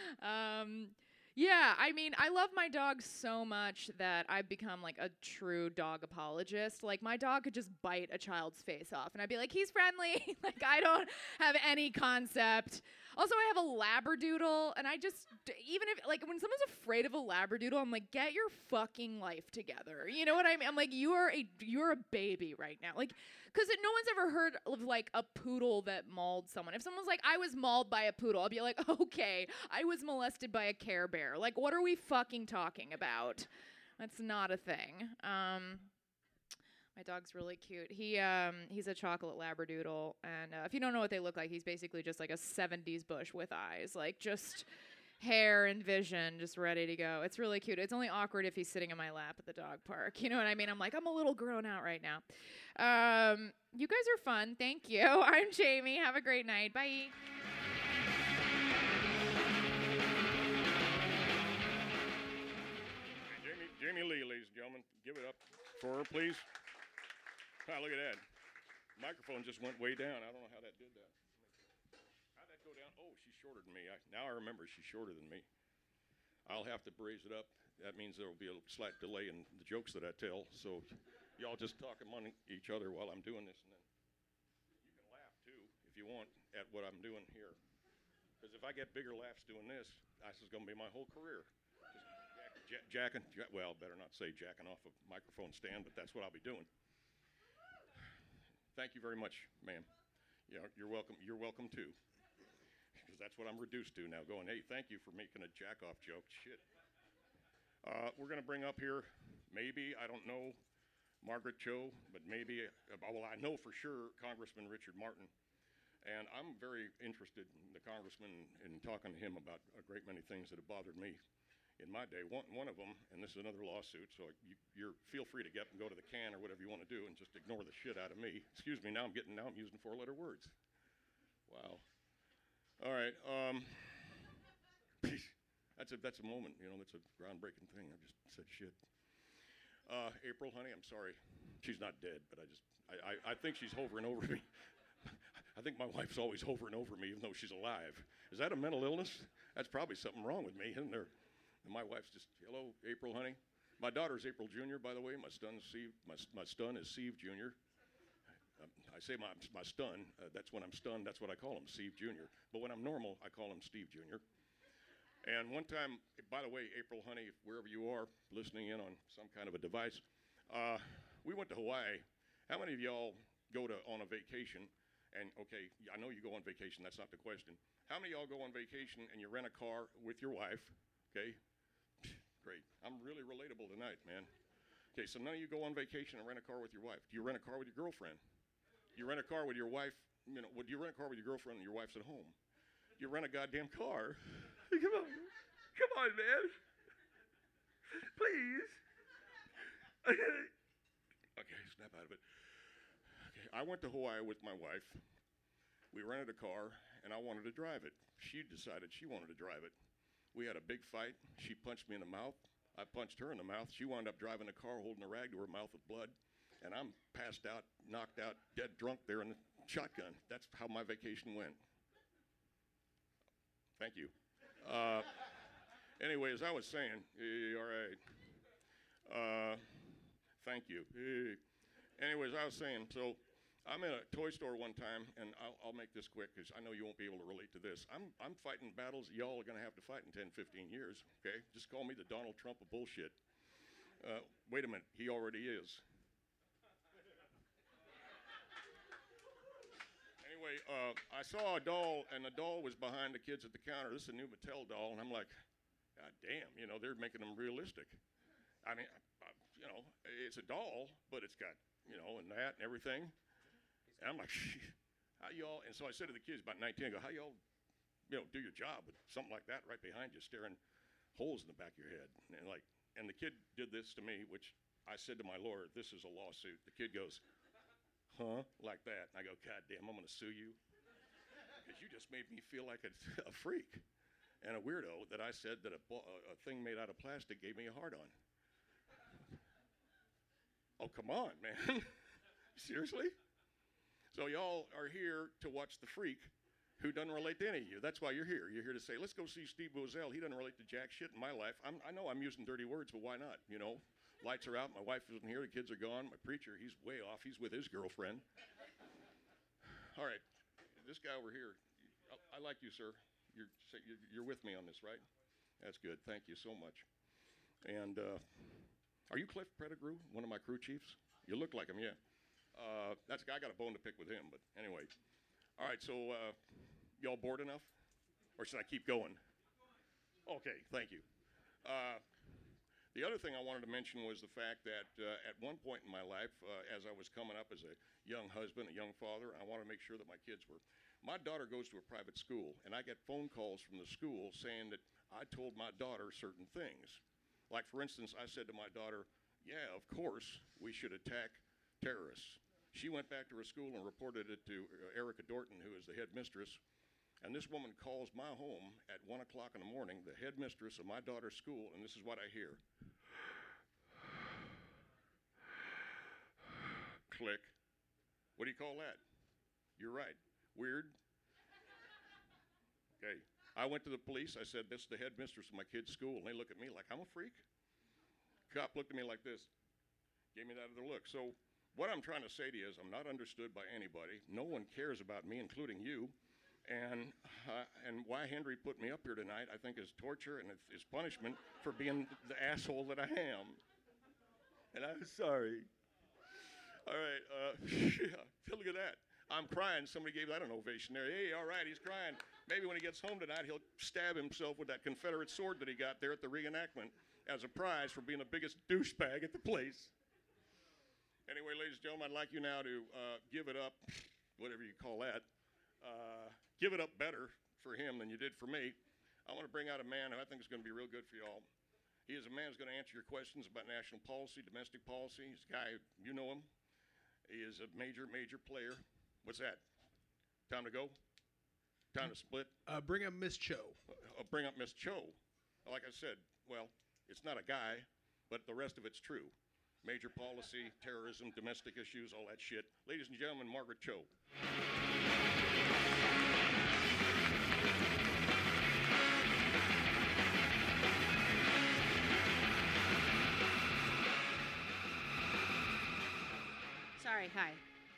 Yeah, I mean, I love my dog so much that I've become like a true dog apologist. Like, my dog could just bite a child's face off, and I'd be like, he's friendly. Like, I don't have any concept. Also, I have a Labradoodle, and I just, even if, like, when someone's afraid of a Labradoodle, I'm like, get your fucking life together. You know what I mean? I'm like, you're a baby right now. Like, because no one's ever heard of, like, a poodle that mauled someone. If someone's like, I was mauled by a poodle, I'll be like, okay, I was molested by a Care Bear. Like, what are we fucking talking about? That's not a thing. My dog's really cute. He's a chocolate Labradoodle, and if you don't know what they look like, he's basically just like a 70s bush with eyes, like just hair and vision, just ready to go. It's really cute. It's only awkward if he's sitting in my lap at the dog park. You know what I mean? I'm like, I'm a little grown out right now. You guys are fun. Thank you. I'm Jamie. Have a great night. Bye. Jamie Lee, ladies and gentlemen. Give it up for her, please. Ah, look at that. Microphone just went way down. I don't know how that did that. How'd that go down? Oh, she's shorter than me. Now I remember she's shorter than me. I'll have to raise it up. That means there will be a slight delay in the jokes that I tell. So y'all just talk among each other while I'm doing this. And then you can laugh, too, if you want, at what I'm doing here. Because if I get bigger laughs doing this, this is going to be my whole career. Just Well, better not say jacking off a microphone stand, but that's what I'll be doing. Thank you very much, ma'am. Yeah, you're welcome. You're welcome too. Because that's what I'm reduced to now, going, hey, thank you for making a jack-off joke. Shit. We're going to bring up here, maybe, I don't know, Margaret Cho, but maybe, well, I know for sure Congressman Richard Martin. And I'm very interested in the congressman in talking to him about a great many things that have bothered me in my day. One of them, and this is another lawsuit, so you're feel free to get up and go to the can or whatever you want to do and just ignore the shit out of me. Excuse me, now I'm using 4-letter words. Wow. All right. That's a moment, you know, that's a groundbreaking thing. I just said shit. April, honey, I'm sorry. She's not dead, but I think she's hovering over me. I think my wife's always hovering over me, even though she's alive. Is that a mental illness? That's probably something wrong with me, isn't there? And my wife's just, hello, April, honey. My daughter's April Jr., by the way. My son is Steve Jr. I say my stun. That's when I'm stunned. That's what I call him, Steve Jr. But when I'm normal, I call him Steve Jr. And one time, by the way, April, honey, wherever you are listening in on some kind of a device, we went to Hawaii. How many of y'all go on a vacation? And, okay, I know you go on vacation. That's not the question. How many of y'all go on vacation and you rent a car with your wife? Okay? Great. I'm really relatable tonight, man. Okay, so none of you go on vacation and rent a car with your wife. Do you rent a car with your girlfriend? You rent a car with your wife, you know, do you rent a car with your girlfriend and your wife's at home? You rent a goddamn car. Come on, man. Please. Okay, snap out of it. Okay, I went to Hawaii with my wife. We rented a car, and I wanted to drive it. She decided she wanted to drive it. We had a big fight. She punched me in the mouth. I punched her in the mouth. She wound up driving the car holding a rag to her mouth with blood. And I'm passed out, knocked out, dead drunk there in the shotgun. That's how my vacation went. Thank you. Anyway, as I was saying, all right. Thank you. Anyways, I was saying, so I'm in a toy store one time, and I'll make this quick because I know you won't be able to relate to this. I'm fighting battles that y'all are going to have to fight in 10, 15 years, okay? Just call me the Donald Trump of bullshit. Wait a minute, he already is. Anyway, I saw a doll, and the doll was behind the kids at the counter. This is a new Mattel doll, and I'm like, God damn, you know, they're making them realistic. I mean, you know, it's a doll, but it's got, you know, and that and everything. And I'm like, how y'all, and so I said to the kids, about 19, I go, how y'all, you know, do your job with something like that right behind you, staring holes in the back of your head. And the kid did this to me, which I said to my lawyer, this is a lawsuit. The kid goes, huh, like that. And I go, God damn, I'm going to sue you. Because you just made me feel like a freak and a weirdo that I said that a thing made out of plastic gave me a hard-on. Oh, come on, man. Seriously? So y'all are here to watch the freak who doesn't relate to any of you. That's why you're here. You're here to say, let's go see Steve Boazell. He doesn't relate to jack shit in my life. I know I'm using dirty words, but why not? You know, lights are out. My wife isn't here. The kids are gone. My preacher, he's way off. He's with his girlfriend. All right. This guy over here, I like you, sir. You're with me on this, right? That's good. Thank you so much. And are you Cliff Pettigrew, one of my crew chiefs? You look like him, yeah. That's a guy. I got a bone to pick with him, but anyway. All right, so y'all bored enough? Or should I keep going? Okay, thank you. The other thing I wanted to mention was the fact that at one point in my life, as I was coming up as a young husband, a young father, I wanted to make sure that my kids were. My daughter goes to a private school, and I get phone calls from the school saying that I told my daughter certain things. Like, for instance, I said to my daughter, yeah, of course, we should attack terrorists. She went back to her school and reported it to Erica Dorton, who is the headmistress. And this woman calls my home at 1 o'clock in the morning, the headmistress of my daughter's school, and this is what I hear. Click. What do you call that? You're right. Weird. Okay. I went to the police. I said, this is the headmistress of my kid's school. And they look at me like I'm a freak. Cop looked at me like this. Gave me that other look. So what I'm trying to say to you is I'm not understood by anybody. No one cares about me, including you. And why Henry put me up here tonight, I think, is torture and is punishment for being the asshole that I am. And I'm sorry. All right, look at that. I'm crying. Somebody gave that an ovation there. Hey, all right, he's crying. Maybe when he gets home tonight, he'll stab himself with that Confederate sword that he got there at the reenactment as a prize for being the biggest douchebag at the place. Anyway, ladies and gentlemen, I'd like you now to give it up, whatever you call that, give it up better for him than you did for me. I want to bring out a man who I think is going to be real good for you all. He is a man who's going to answer your questions about national policy, domestic policy. He's a guy, you know him. He is a major, major player. What's that? Time to go? Time to split? Bring up Miss Cho. Bring up Miss Cho. Like I said, well, it's not a guy, but the rest of it's true. Major policy, terrorism, domestic issues, all that shit. Ladies and gentlemen, Margaret Cho. Sorry, hi.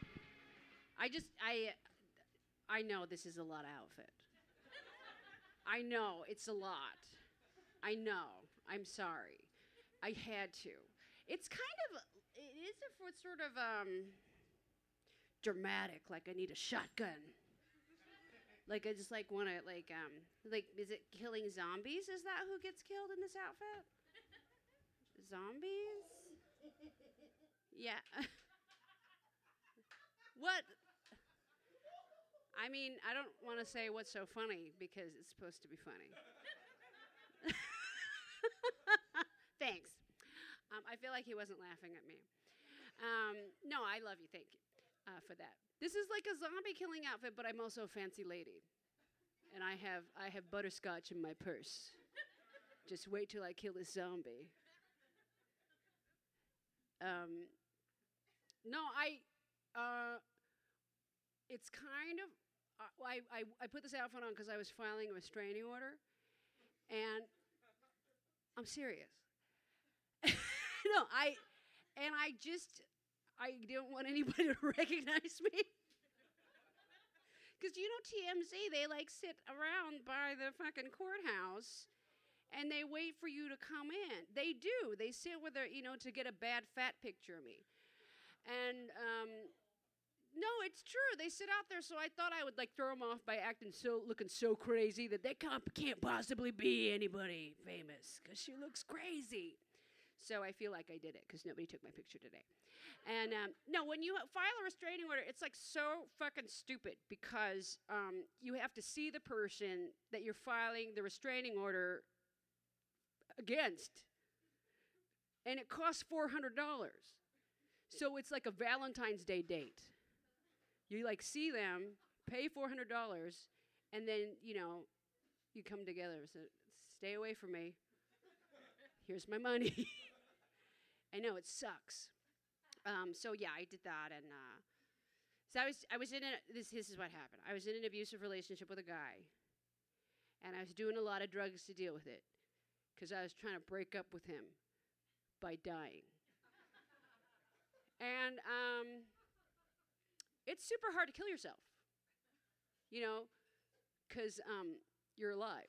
I know this is a lot of outfit. I know, it's a lot. I know, I'm sorry. I had to. It is a sort of dramatic, like I need a shotgun. Like I just want to, is it killing zombies? Is that who gets killed in this outfit? Zombies? Yeah. What? I mean, I don't want to say what's so funny because it's supposed to be funny. Thanks. I feel like he wasn't laughing at me. No, I love you. Thank you for that. This is like a zombie killing outfit, but I'm also a fancy lady. And I have butterscotch in my purse. Just wait till I kill this zombie. It's kind of, I put this outfit on because I was filing a restraining order, and I'm serious. No, I didn't want anybody to recognize me. Because, TMZ, they, sit around by the fucking courthouse, and they wait for you to come in. They do. They sit with their, to get a bad fat picture of me. And, no, it's true. They sit out there, so I thought I would, throw them off by looking so crazy that they can't possibly be anybody famous, because she looks crazy. So I feel like I did it, because nobody took my picture today. And, no, when you file a restraining order, it's, so fucking stupid, because you have to see the person that you're filing the restraining order against. And it costs $400. So it's like a Valentine's Day date. You see them, pay $400, and then, you come together. So stay away from me. Here's my money. I know, it sucks. So yeah, I did that, and so I was in this is what happened. I was in an abusive relationship with a guy, and I was doing a lot of drugs to deal with it, because I was trying to break up with him by dying. And it's super hard to kill yourself, because you're alive.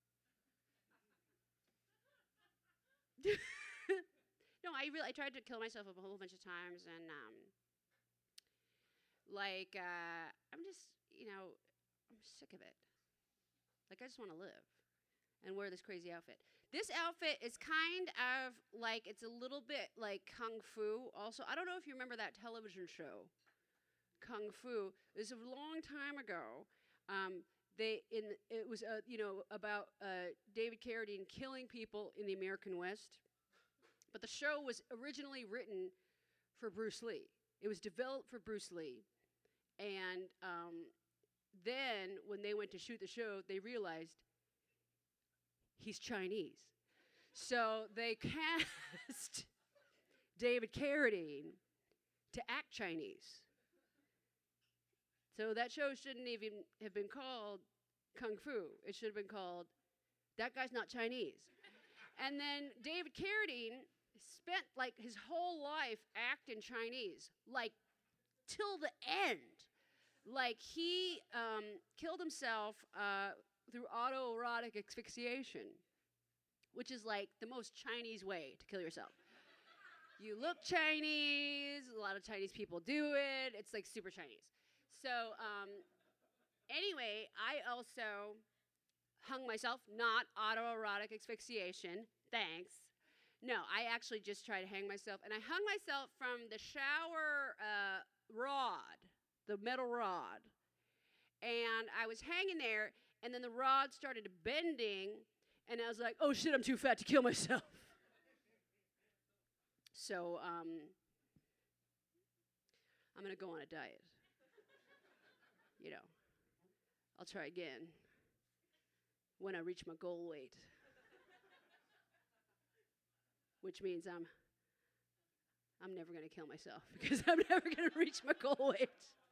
No, I tried to kill myself a whole bunch of times, and I'm just, I'm sick of it. I just want to live and wear this crazy outfit. This outfit is kind of it's a little bit like Kung Fu. Also, I don't know if you remember that television show, Kung Fu. It was a long time ago. It was about David Carradine killing people in the American West. But the show was originally written for Bruce Lee. It was developed for Bruce Lee. And then when they went to shoot the show, they realized he's Chinese. So they cast David Carradine to act Chinese. So that show shouldn't even have been called Kung Fu. It should have been called That Guy's Not Chinese. And then David Carradine spent his whole life acting Chinese, till the end. Like he killed himself through autoerotic asphyxiation, which is like the most Chinese way to kill yourself. You look Chinese. A lot of Chinese people do it. It's like super Chinese. So anyway, I also hung myself, not autoerotic asphyxiation. Thanks. No, I actually just tried to hang myself. And I hung myself from the shower rod, the metal rod. And I was hanging there, and then the rod started bending, and I was like, oh shit, I'm too fat to kill myself. So I'm going to go on a diet. You know, I'll try again when I reach my goal weight. Which means I'm never going to kill myself because I'm never going to reach my goal weight.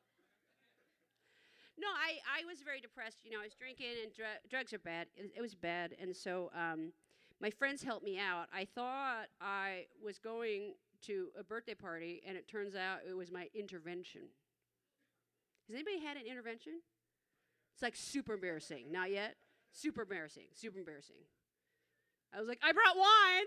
No, I was very depressed. You know, I was drinking and drugs are bad. It was bad. And so my friends helped me out. I thought I was going to a birthday party, and it turns out it was my intervention. Has anybody had an intervention? It's like super embarrassing. Not yet? Super embarrassing. Super embarrassing. I was like, I brought wine.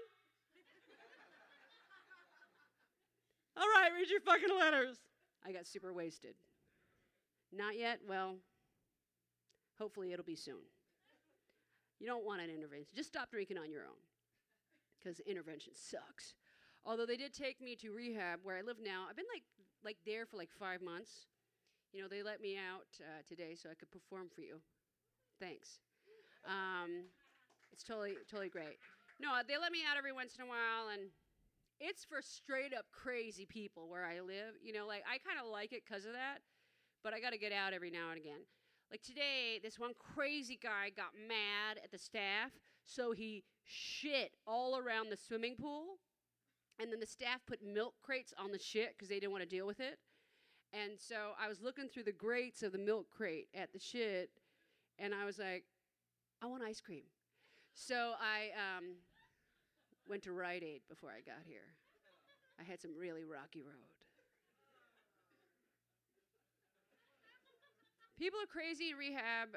All right, read your fucking letters. I got super wasted. Not yet? Well, hopefully it'll be soon. You don't want an intervention. Just stop drinking on your own, because intervention sucks. Although they did take me to rehab where I live now. I've been like there for like 5 months. You know, they let me out today so I could perform for you. Thanks. It's totally great. No, they let me out every once in a while, and it's for straight up crazy people where I live. You know, like I kind of like it because of that, but I got to get out every now and again. Like today, this one crazy guy got mad at the staff, so he shit all around the swimming pool, and then the staff put milk crates on the shit because they didn't want to deal with it. And so I was looking through the grates of the milk crate at the shit, and I was like, I want ice cream. So I went to Rite Aid before I got here. I had some really rocky road. People are crazy in rehab.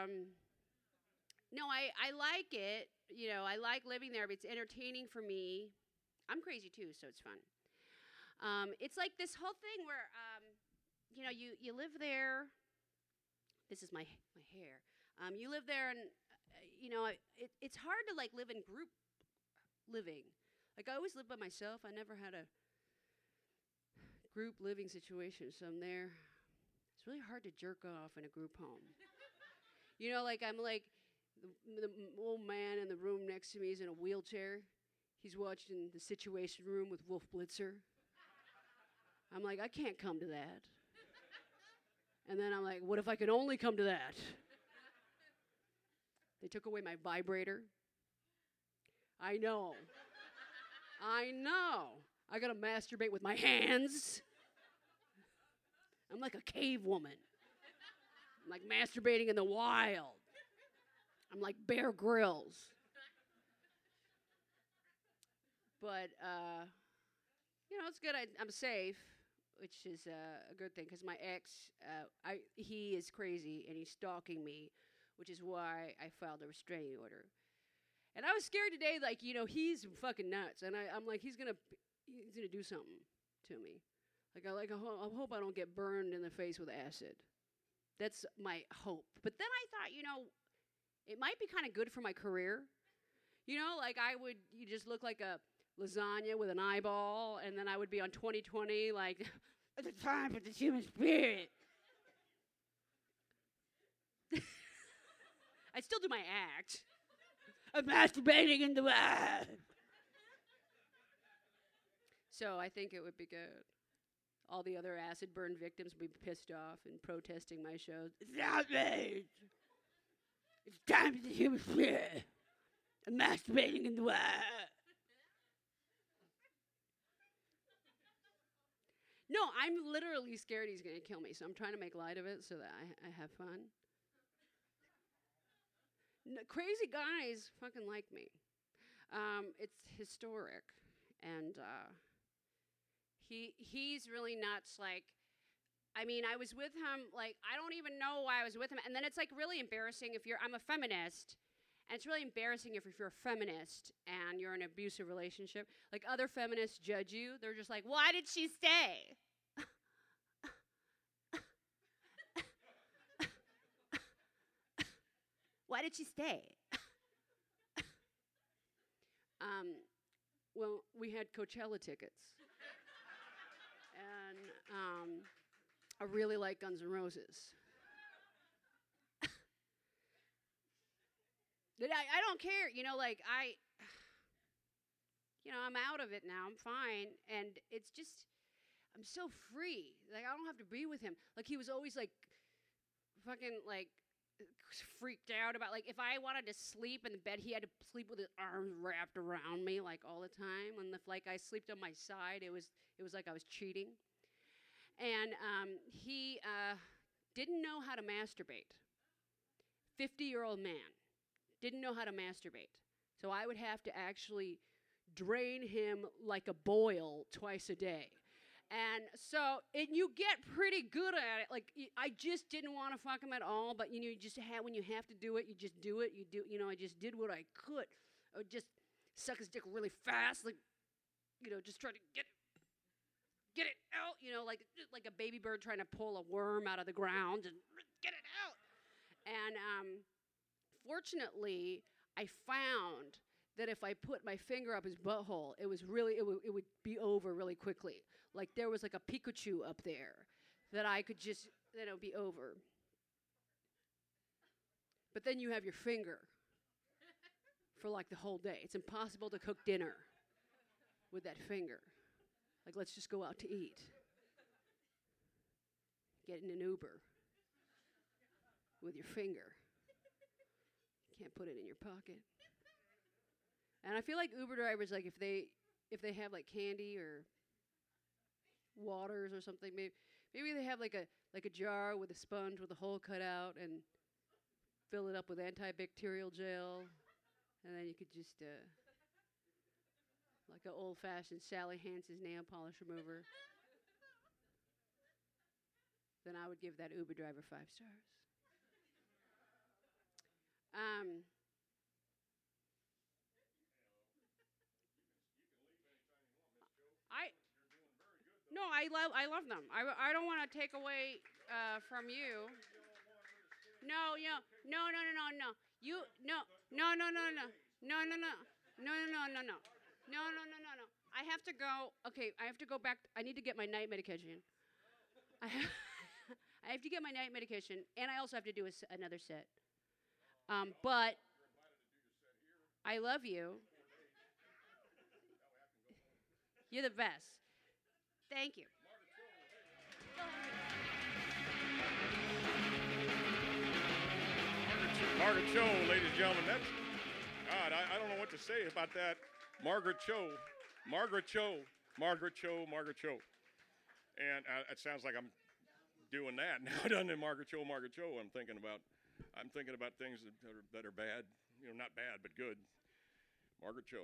No, I like it. You know, I like living there, but it's entertaining for me. I'm crazy too, so it's fun. It's like this whole thing where, you know, you live there. This is my hair. You live there, and you know, it's hard to like live in group living. Like I always lived by myself. I never had a group living situation, so I'm there. It's really hard to jerk off in a group home. You know, like I'm like the old man in the room next to me is in a wheelchair. He's watching The Situation Room with Wolf Blitzer. I'm like, I can't come to that. And then I'm like, what if I could only come to that? They took away my vibrator. I know. I gotta masturbate with my hands. I'm like a cave woman. I'm like masturbating in the wild. I'm like Bear Grylls. But, you know, it's good. I'm safe, which is a good thing, because my ex, he is crazy, and he's stalking me, which is why I filed a restraining order. And I was scared today, like, you know, he's fucking nuts, and I'm like, he's gonna do something to me. I hope I don't get burned in the face with acid. That's my hope. But then I thought, you know, it might be kind of good for my career. You know, like you just look like a lasagna with an eyeball, and then I would be on 2020, like, at the time of the human spirit. I still do my act. I'm masturbating in the web. So I think it would be good. All the other acid burn victims would be pissed off and protesting my shows. It's outrage. It's time for the human spirit. I'm masturbating in the web. No, I'm literally scared he's going to kill me, so I'm trying to make light of it so that I have fun. No, crazy guys fucking like me. It's historic, and he's really nuts. Like, I mean, I was with him, like, I don't even know why I was with him. And then it's, like, really embarrassing if I'm a feminist, and it's really embarrassing if you're a feminist and you're in an abusive relationship. Like, other feminists judge you. They're just like, why did she stay? Why did she stay? Well, we had Coachella tickets. And I really like Guns N' Roses. I don't care, I'm out of it now. I'm fine. And it's just, I'm so free. Like, I don't have to be with him. Like, he was always, like, fucking, like, freaked out about, like, if I wanted to sleep in the bed, he had to sleep with his arms wrapped around me, like, all the time. And if, like, I slept on my side, it was like I was cheating. And he didn't know how to masturbate. 50-year-old man didn't know how to masturbate. So I would have to actually drain him like a boil twice a day. And so you get pretty good at it. Like, I just didn't want to fuck him at all, but, you just when you have to do it, you just do it. I just did what I could. I would just suck his dick really fast, like, just try to get it out, like a baby bird trying to pull a worm out of the ground and get it out. And fortunately, I found that if I put my finger up his butthole, it would be over really quickly. Like, there was like a Pikachu up there that I could just, then it would be over. But then you have your finger for like the whole day. It's impossible to cook dinner with that finger. Like, let's just go out to eat. Get in an Uber with your finger. Can't put it in your pocket. And I feel like Uber drivers, like, if they have like candy or waters or something, maybe they have like a jar with a sponge with a hole cut out and fill it up with antibacterial gel, and then you could just like an old-fashioned Sally Hansen's nail polish remover. Then I would give that Uber driver 5 stars. I love them. I don't want to take away from you. No. I have to go. Okay, I have to go back. I need to get my night medication. I have to get my night medication, and I also have to do another set. But I love you. You're the best. Thank you. Margaret Cho, ladies and gentlemen. That's God. I don't know what to say about that. Margaret Cho. And it sounds like I'm doing that now. Doesn't it? Margaret Cho. I'm thinking about things that are bad. Not bad, but good. Margaret Cho.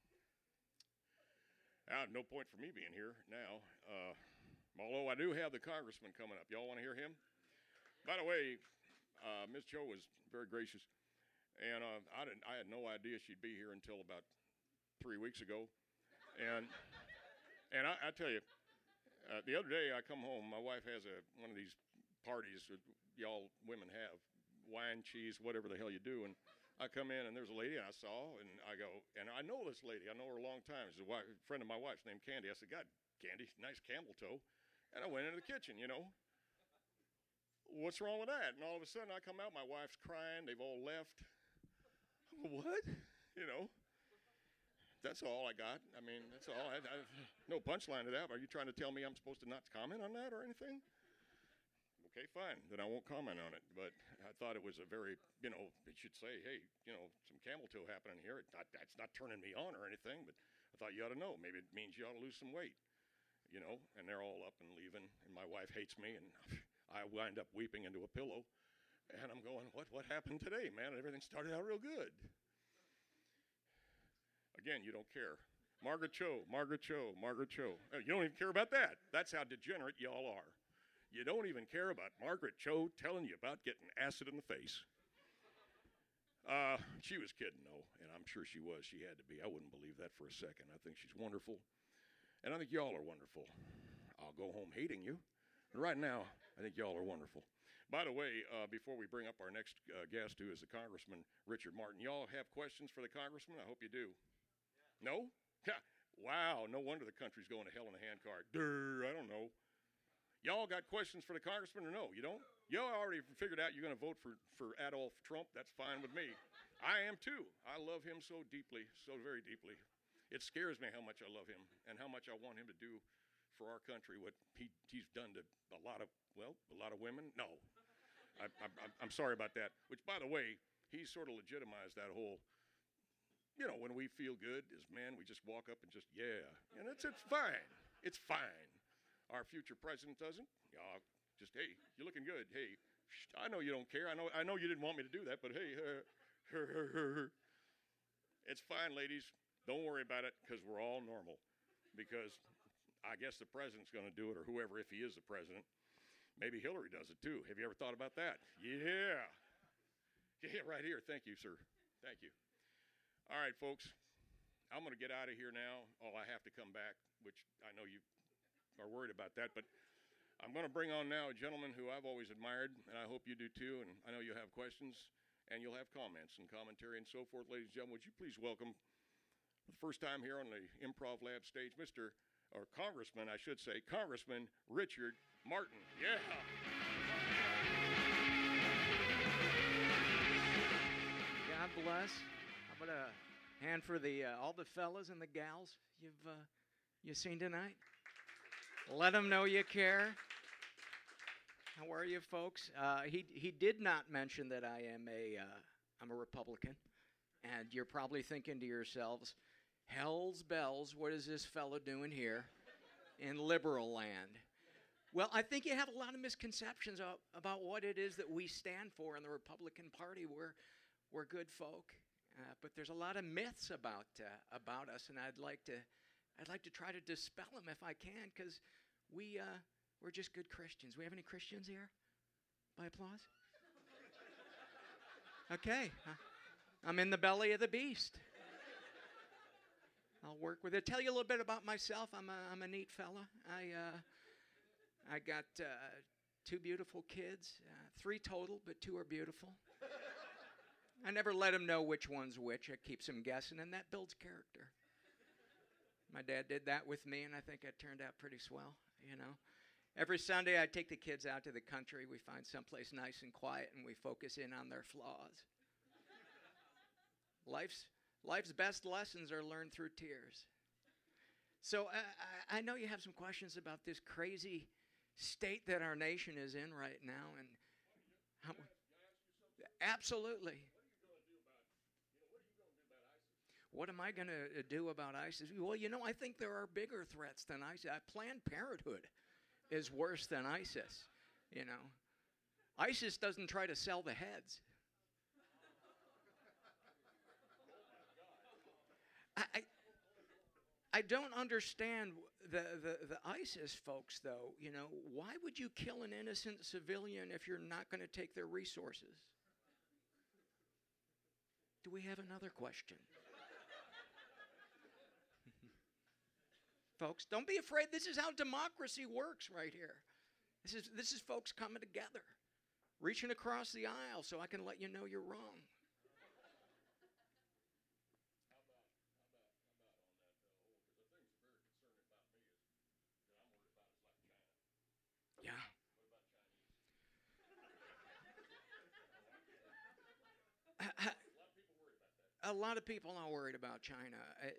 No point for me being here now. Although I do have the congressman coming up. Y'all want to hear him? By the way, Ms. Cho was very gracious, and I had no idea she'd be here until about 3 weeks ago. And I tell you, the other day I come home. My wife has one of these parties that y'all women have, wine, cheese, whatever the hell you do, and I come in, and there's a lady I saw, and I go, and I know this lady. I know her a long time. She's a friend of my wife's named Candy. I said, God, Candy, nice camel toe. And I went into the kitchen, What's wrong with that? And all of a sudden, I come out, my wife's crying. They've all left. What? That's all I got. I mean, that's all. I no punchline to that. Are you trying to tell me I'm supposed to not comment on that or anything? Okay, fine. Then I won't comment on it. But I thought it was a very, it should say, hey, some camel toe happening here. That's not turning me on or anything, but I thought you ought to know. Maybe it means you ought to lose some weight, and they're all up and leaving, and my wife hates me, and I wind up weeping into a pillow, and I'm going, what happened today, man? And everything started out real good. Again, you don't care. Margaret Cho. You don't even care about that. That's how degenerate y'all are. You don't even care about Margaret Cho telling you about getting acid in the face. She was kidding, though, and I'm sure she was. She had to be. I wouldn't believe that for a second. I think she's wonderful, and I think y'all are wonderful. I'll go home hating you, but right now, I think y'all are wonderful. By the way, before we bring up our next guest, who is the Congressman Richard Martin, y'all have questions for the Congressman? I hope you do. Yeah. No? Wow, no wonder the country's going to hell in a handcart. I don't know. Y'all got questions for the Congressman or no? You don't? Y'all already figured out you're going to vote for Adolf Trump. That's fine with me. I am too. I love him so deeply, so very deeply. It scares me how much I love him and how much I want him to do for our country what he's done to a lot of women. No. I'm sorry about that. Which, by the way, he's sort of legitimized that whole, when we feel good as men, we just walk up and just, yeah. And it's fine. It's fine. Our future president doesn't. Just, hey, you're looking good. Hey, I know you don't care. I know you didn't want me to do that, but hey, it's fine, ladies. Don't worry about it because we're all normal. Because I guess the president's going to do it or whoever, if he is the president. Maybe Hillary does it too. Have you ever thought about that? Yeah. Yeah, right here. Thank you, sir. Thank you. All right, folks. I'm going to get out of here now. I have to come back, which I know you are worried about that. But I'm going to bring on now a gentleman who I've always admired, and I hope you do too. And I know you'll have questions, and you'll have comments and commentary and so forth. Ladies and gentlemen, would you please welcome, for the first time here on the Improv Lab stage, Congressman, I should say, Congressman Richard Martin. Yeah. God bless. How about a hand for all the fellas and the gals you've seen tonight? Let them know you care. How are you, folks? He did not mention that I'm a Republican, and you're probably thinking to yourselves, hell's bells, what is this fellow doing here in liberal land? Well, I think you have a lot of misconceptions about what it is that we stand for in the Republican Party. We're good folk, but there's a lot of myths about us, and I'd like to try to dispel them if I can, because we're just good Christians. We have any Christians here? By applause. Okay, I'm in the belly of the beast. I'll work with it. Tell you a little bit about myself. I'm a neat fella. I got 2 beautiful kids, 3 total, but 2 are beautiful. I never let them know which one's which. It keeps them guessing, and that builds character. My dad did that with me, and I think it turned out pretty swell, Every Sunday, I take the kids out to the country. We find someplace nice and quiet, and we focus in on their flaws. Life's best lessons are learned through tears. So I know you have some questions about this crazy state that our nation is in right now, and absolutely. What am I going to do about ISIS? Well, I think there are bigger threats than ISIS. Planned Parenthood is worse than ISIS, ISIS doesn't try to sell the heads. I don't understand the ISIS folks, though. Why would you kill an innocent civilian if you're not going to take their resources? Do we have another question? Folks, don't be afraid. This is how democracy works right here. This is folks coming together, reaching across the aisle so I can let you know you're wrong. A lot of people are worried about China.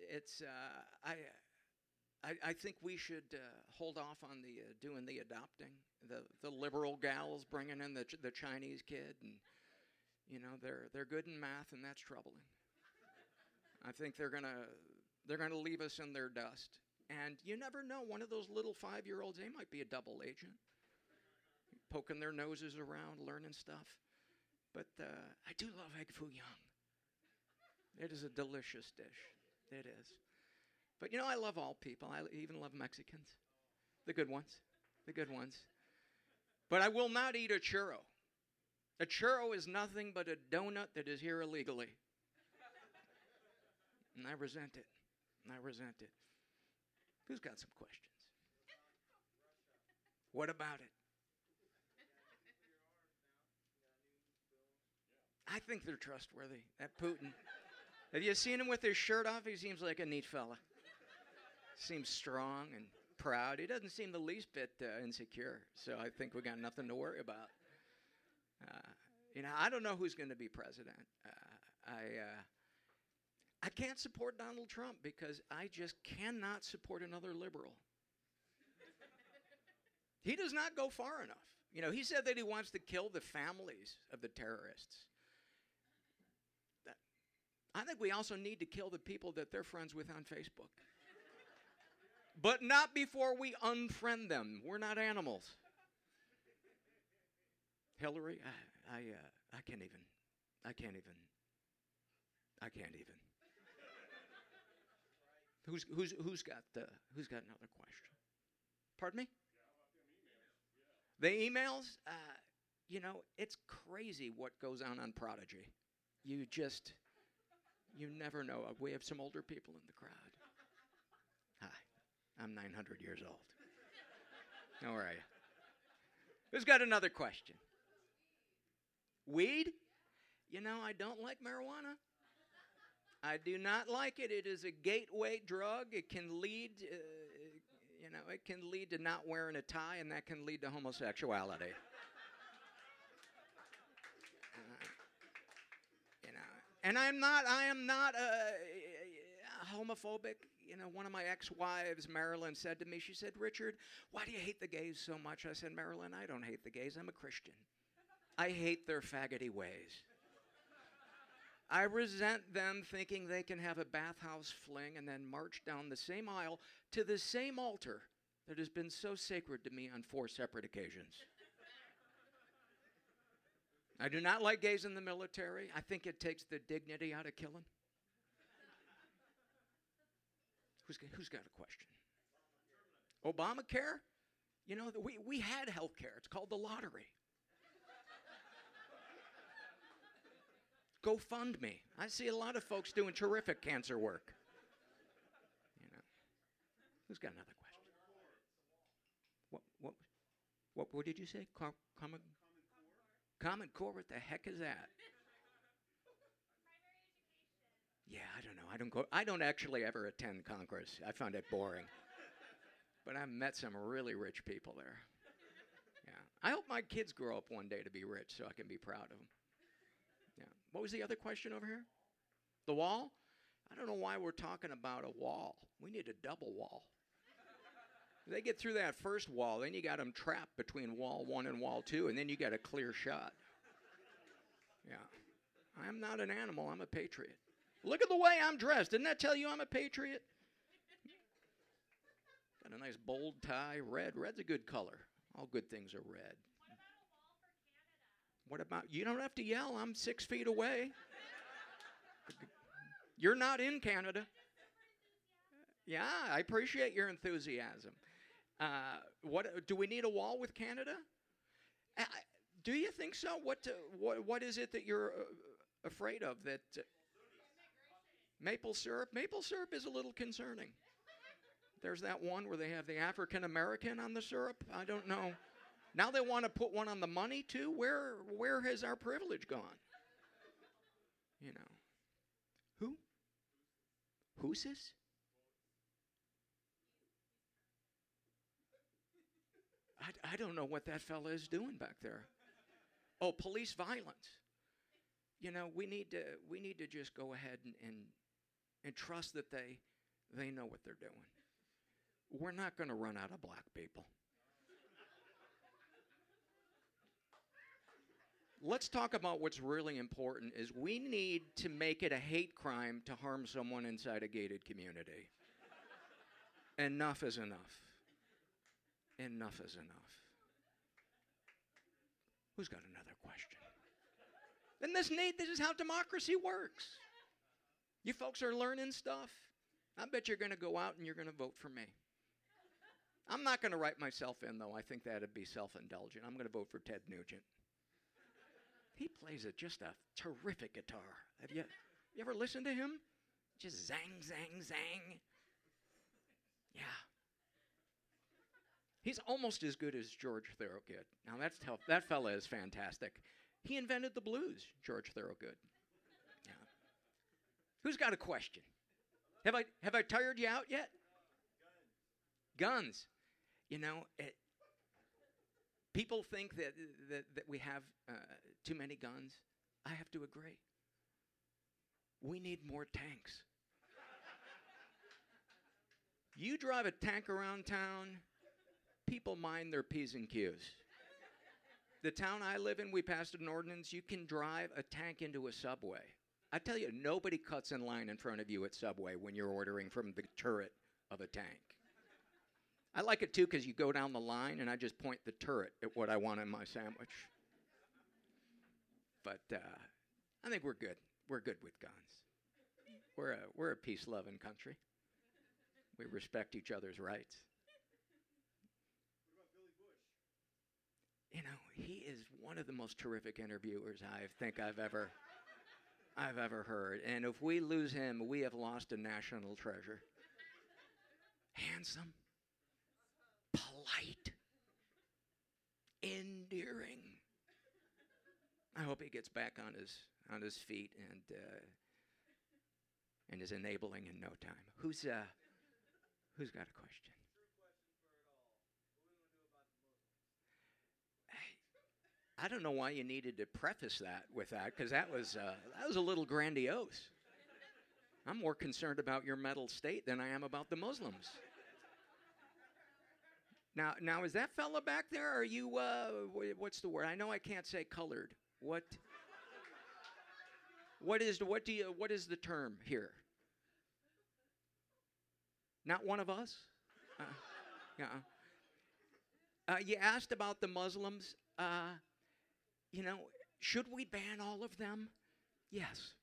I think we should hold off on doing the adopting. The liberal gals bringing in the Chinese kid, and they're good in math, and that's troubling. I think they're gonna leave us in their dust. And you never know. One of those little 5-year-olds, they might be a double agent, poking their noses around, learning stuff. But I do love egg foo young. It is a delicious dish. It is. But I love all people. I even love Mexicans. The good ones. The good ones. But I will not eat a churro. A churro is nothing but a donut that is here illegally. And I resent it. And I resent it. Who's got some questions? What about it? I think they're trustworthy. That Putin. Have you seen him with his shirt off? He seems like a neat fella. Seems strong and proud. He doesn't seem the least bit insecure. So I think we got nothing to worry about. I don't know who's going to be president. I can't support Donald Trump because I just cannot support another liberal. He does not go far enough. He said that he wants to kill the families of the terrorists. I think we also need to kill the people that they're friends with on Facebook. But not before we unfriend them. We're not animals. Hillary, I can't even. Who's got another question? Pardon me? The emails? It's crazy what goes on Prodigy. You never know. We have some older people in the crowd. Hi, I'm 900 years old. How are you? Who's got another question? Weed? I don't like marijuana. I do not like it. It is a gateway drug. It can lead, to not wearing a tie, and that can lead to homosexuality. And I am not homophobic. One of my ex-wives, Marilyn, said to me, she said, "Richard, why do you hate the gays so much?" I said, "Marilyn, I don't hate the gays. I'm a Christian. I hate their faggoty ways. I resent them thinking they can have a bathhouse fling and then march down the same aisle to the same altar that has been so sacred to me on 4 separate occasions. I do not like gays in the military. I think it takes the dignity out of killing." Who's got a question? Obamacare? We had health care. It's called the lottery. GoFundMe. I see a lot of folks doing terrific cancer work. Who's got another question? What did you say? Common Core? What the heck is that? Yeah, I don't know. I don't actually ever attend Congress. I find it boring. But I've met some really rich people there. Yeah. I hope my kids grow up one day to be rich so I can be proud of them. Yeah. What was the other question over here? The wall? I don't know why we're talking about a wall. We need a double wall. If they get through that first wall, then you got them trapped between wall 1 and wall 2, and then you got a clear shot. Yeah. I'm not an animal. I'm a patriot. Look at the way I'm dressed. Didn't that tell you I'm a patriot? Got a nice bold tie, red. Red's a good color. All good things are red. What about, you don't have to yell. I'm 6 feet away. You're not in Canada. Yeah, I appreciate your enthusiasm. Do we need a wall with Canada? Do you think so? What is it that you're afraid of? That maple syrup? Maple syrup is a little concerning. There's that one where they have the African American on the syrup. I don't know. Now they want to put one on the money too. Where has our privilege gone? Who? Who's this? I don't know what that fella is doing back there. Oh, police violence. We need to just go ahead and trust that they know what they're doing. We're not going to run out of black people. Let's talk about what's really important is we need to make it a hate crime to harm someone inside a gated community. Enough is enough. Enough is enough. Who's got another question? And this is how democracy works. You folks are learning stuff. I bet you're going to go out and you're going to vote for me. I'm not going to write myself in, though. I think that'd be self-indulgent. I'm going to vote for Ted Nugent. He plays just a terrific guitar. Have you ever listened to him? Just zang, zang, zang. Yeah. He's almost as good as George Thorogood. Now, that's tough. That fella is fantastic. He invented the blues, George Thorogood. Yeah. Who's got a question? Have I tired you out yet? Guns. You know, people think that we have too many guns. I have to agree. We need more tanks. You drive a tank around town, people mind their P's and Q's. The town I live in, we passed an ordinance, you can drive a tank into a Subway. I tell you, nobody cuts in line in front of you at Subway when you're ordering from the turret of a tank. I like it, too, because you go down the line, and I just point the turret at what I want in my sandwich. But I think we're good. We're good with guns. We're a peace-loving country. We respect each other's rights. You know, he is one of the most terrific interviewers I think I've ever heard. And if we lose him, we have lost a national treasure. Handsome, polite, endearing. I hope he gets back on his feet and is enabling in no time. Who's got a question? I don't know why you needed to preface that with that, because that was a little grandiose. I'm more concerned about your mental state than I am about the Muslims. Now, is that fella back there? Are you what's the word? I know I can't say colored. What is the term here? Not one of us? Yeah. You asked about the Muslims. You know, should we ban all of them? Yes.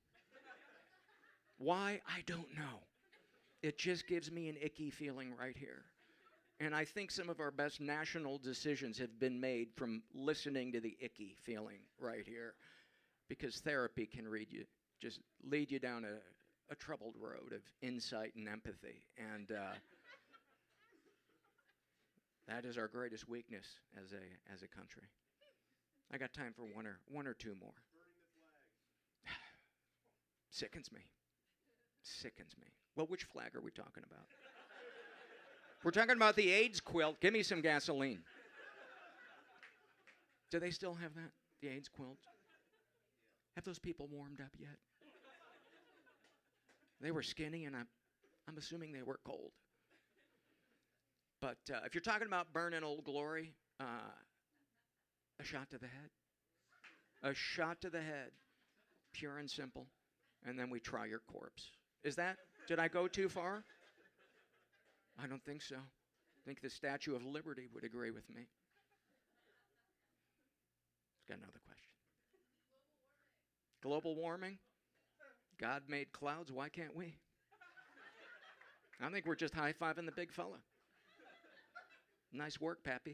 Why? I don't know. It just gives me an icky feeling right here. And I think some of our best national decisions have been made from listening to the icky feeling right here. Because therapy can lead you down a troubled road of insight and empathy. And that is our greatest weakness as a country. I got time for one or two more. Sickens me. Well, which flag are we talking about? We're talking about the AIDS quilt. Give me some gasoline. Do they still have that? The AIDS quilt? Have those people warmed up yet? They were skinny, and I'm assuming they were cold. But if you're talking about burning Old Glory, a shot to the head. A shot to the head. Pure and simple. And then we try your corpse. Did I go too far? I don't think so. I think the Statue of Liberty would agree with me. Let's got another question. Global warming? God made clouds, why can't we? I think we're just high-fiving the big fella. Nice work, Pappy.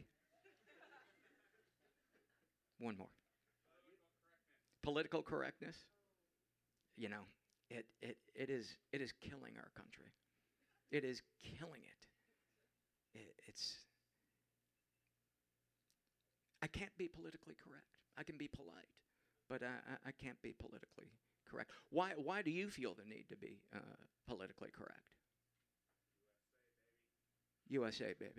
One more. Political correctness. You know, it is killing our country. It is killing it. I can't be politically correct. I can be polite, but I can't be politically correct. Why do you feel the need to be politically correct? USA, baby.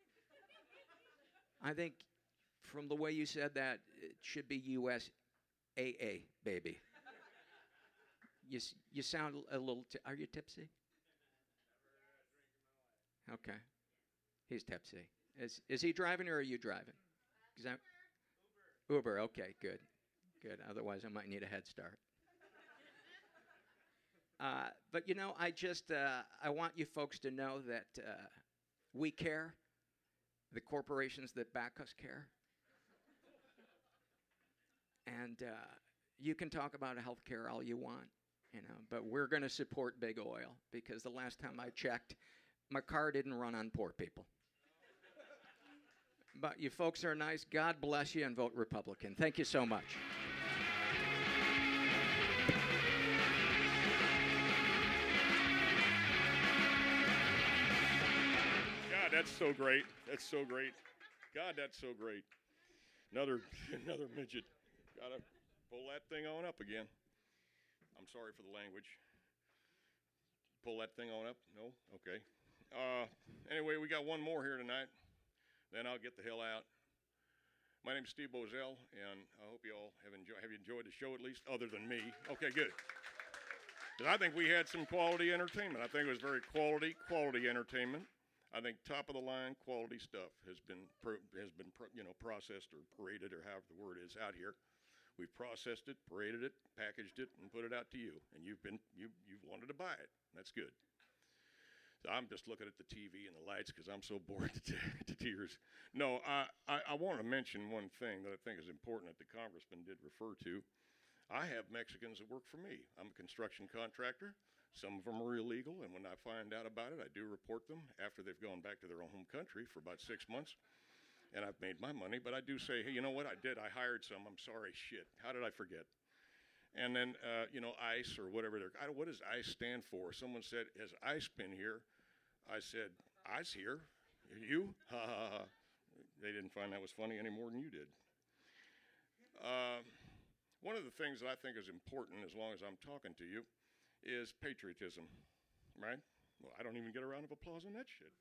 I think from the way you said that, it should be USAA, baby. You sound a little... are you tipsy? Okay. He's tipsy. Is he driving or are you driving? Uber. Okay, good. Otherwise, I might need a head start. But, you know, I want you folks to know that we care. The corporations that back us care. And you can talk about health care all you want, you know, but we're going to support big oil because the last time I checked, my car didn't run on poor people. but you folks are nice. God bless you, and vote Republican. Thank you so much. God, that's so great. That's so great. God, that's so great. Another midget. Gotta pull that thing on up again. I'm sorry for the language. Pull that thing on up? No? Okay. Anyway, we got one more here tonight. Then I'll get the hell out. My name's Steve Bozell, and I hope you all have you enjoyed the show at least, other than me. Okay, good. 'Cause I think we had some quality entertainment. I think it was very quality entertainment. I think top of the line quality stuff has been processed or paraded, or however the word is out here. We've processed it, paraded it, packaged it, and put it out to you. And you've wanted to buy it. That's good. So I'm just looking at the TV and the lights because I'm so bored to tears. No, I want to mention one thing that I think is important that the congressman did refer to. I have Mexicans that work for me. I'm a construction contractor. Some of them are illegal, and when I find out about it, I do report them after they've gone back to their own home country for about 6 months. And I've made my money, but I do say, hey, you know what I did? I hired some. I'm sorry, shit. How did I forget? And then, ICE or whatever what does ICE stand for? Someone said, has ICE been here? I said, ICE here? You? Ha, ha, ha. They didn't find that was funny any more than you did. One of the things that I think is important, as long as I'm talking to you, is patriotism, right? Well, I don't even get a round of applause on that shit.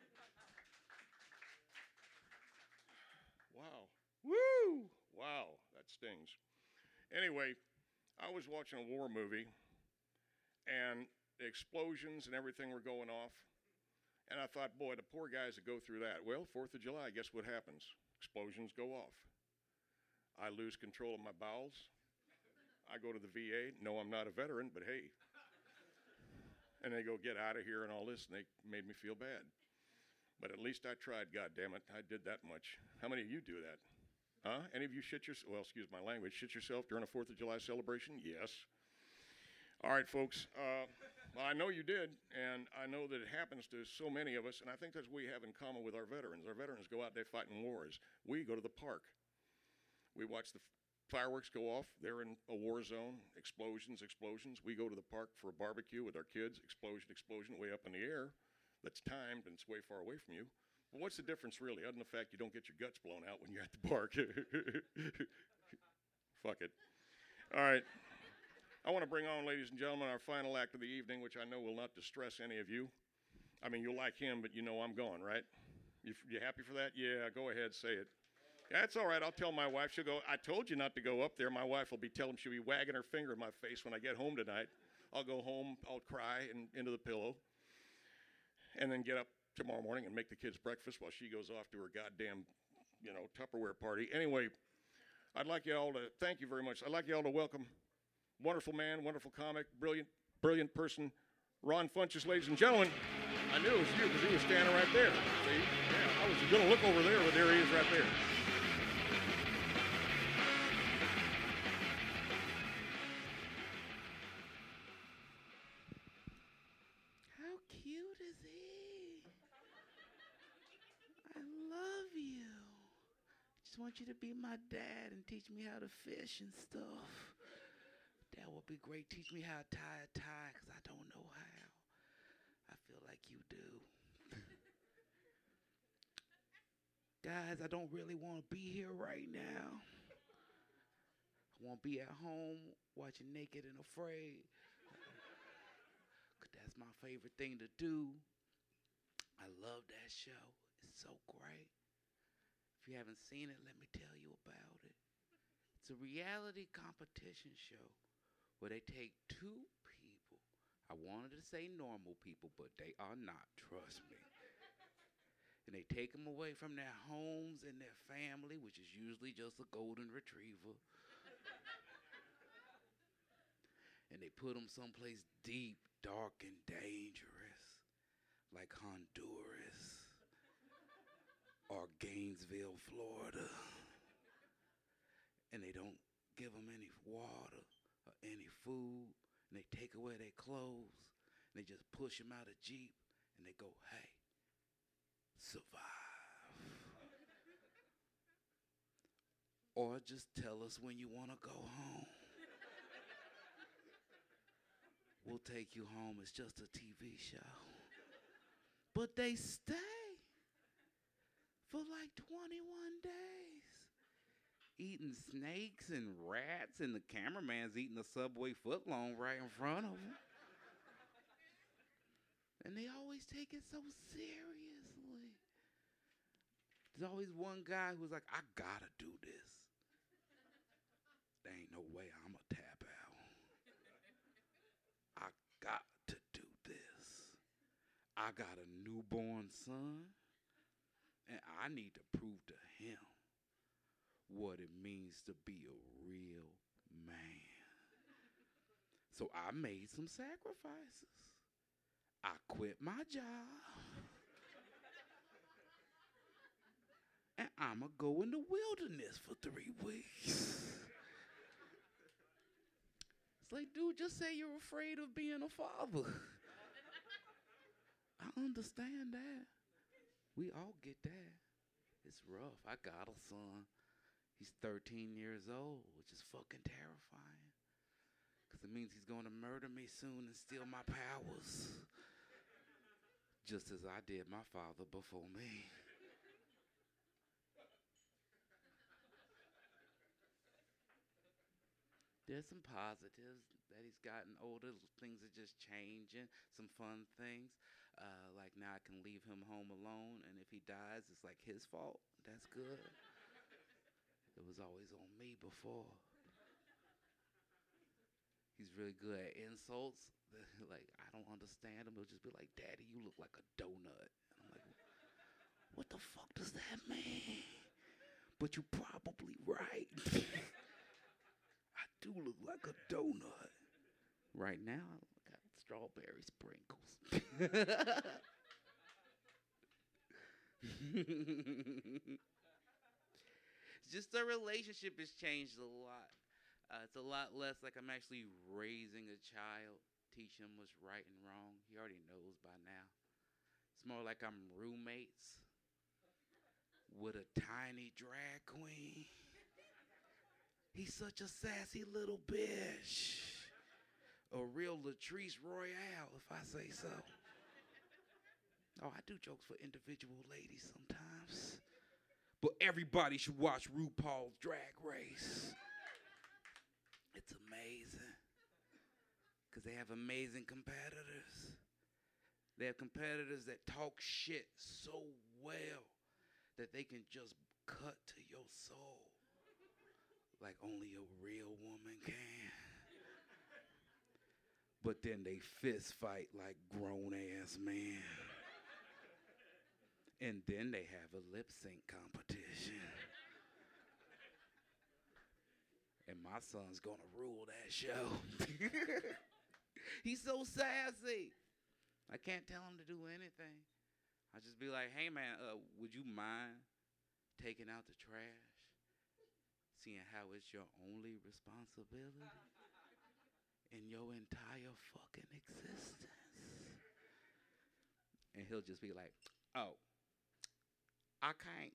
Wow. Woo! Wow, that stings. Anyway, I was watching a war movie, and the explosions and everything were going off, and I thought, boy, the poor guys that go through that. Well, 4th of July, guess what happens? Explosions go off. I lose control of my bowels. I go to the VA. No, I'm not a veteran, but hey. And they go, get out of here and all this, and they made me feel bad. But at least I tried, goddammit. I did that much. How many of you do that? Huh? Any of you shit my language, shit yourself during a 4th of July celebration? Yes. All right, folks. Well, I know you did, and I know that it happens to so many of us, and I think that's what we have in common with our veterans. Our veterans go out there fighting wars. We go to the park. We watch the fireworks go off. They're in a war zone. Explosions. We go to the park for a barbecue with our kids. Explosion, way up in the air. That's timed, and it's way far away from you. But what's the difference, really, other than the fact you don't get your guts blown out when you're at the park? Fuck it. All right. I want to bring on, ladies and gentlemen, our final act of the evening, which I know will not distress any of you. I mean, you'll like him, but you know I'm gone, right? You happy for that? Yeah, go ahead, say it. That's all right. I'll tell my wife. She'll go, I told you not to go up there. My wife will be she'll be wagging her finger in my face when I get home tonight. I'll go home, I'll cry into the pillow, and then get up tomorrow morning and make the kids breakfast while she goes off to her goddamn, Tupperware party. Anyway, I'd like you all to, thank you very much. I'd like you all to welcome wonderful man, wonderful comic, brilliant person, Ron Funches, ladies and gentlemen. I knew it was you because he was standing right there. See? Yeah, I was going to look over there, but there he is right there. How cute is he? I love you. Just want you to be my dad and teach me how to fish and stuff. That would be great. Teach me how to tie a tie, because I don't know how. I feel like you do. Guys, I don't really want to be here right now. I want to be at home watching Naked and Afraid. Because that's my favorite thing to do. I love that show. It's so great. If you haven't seen it, let me tell you about it. It's a reality competition show where they take two people. I wanted to say normal people, but they are not, trust me. And they take them away from their homes and their family, which is usually just a golden retriever. And they put them someplace deep, dark, and dangerous, like Honduras or Gainesville, Florida. And they don't give them any water or any food, and they take away their clothes, and they just push them out of Jeep, and they go, hey, survive. or just tell us when you want to go home. We'll take you home. It's just a TV show. But they stay for like 21 days, eating snakes and rats, and the cameraman's eating a Subway footlong right in front of them. And they always take it so seriously. There's always one guy who's like, I gotta do this. There ain't no way I'ma tap out. I got to do this. I got a newborn son, and I need to prove to him what it means to be a real man. So I made some sacrifices. I quit my job. And I'ma go in the wilderness for 3 weeks. It's like, dude, just say you're afraid of being a father. I understand that. We all get that. It's rough. I got a son. He's 13 years old, which is fucking terrifying. Because it means he's going to murder me soon and steal my powers. Just as I did my father before me. There's some positives that he's gotten older. Things are just changing. Some fun things. Like now I can leave him home alone, and if he dies, it's like his fault. That's good. It was always on me before. He's really good at insults. Like, I don't understand him. He'll just be like, Daddy, you look like a donut. And I'm like, what the fuck does that mean? But you're probably right. I do look like a donut. Right now, I got strawberry sprinkles. Just the relationship has changed a lot. It's a lot less like I'm actually raising a child, teaching him what's right and wrong. He already knows by now. It's more like I'm roommates with a tiny drag queen. He's such a sassy little bitch. A real Latrice Royale, if I say so. Oh, I do jokes for individual ladies sometimes. But everybody should watch RuPaul's Drag Race. It's amazing. Because they have amazing competitors. They have competitors that talk shit so well that they can just cut to your soul like only a real woman can. But then they fist fight like grown-ass men. And then they have a lip sync competition. And my son's gonna rule that show. He's so sassy. I can't tell him to do anything. I just be like, hey man, would you mind taking out the trash? Seeing how it's your only responsibility in your entire fucking existence. And he'll just be like, oh, I can't.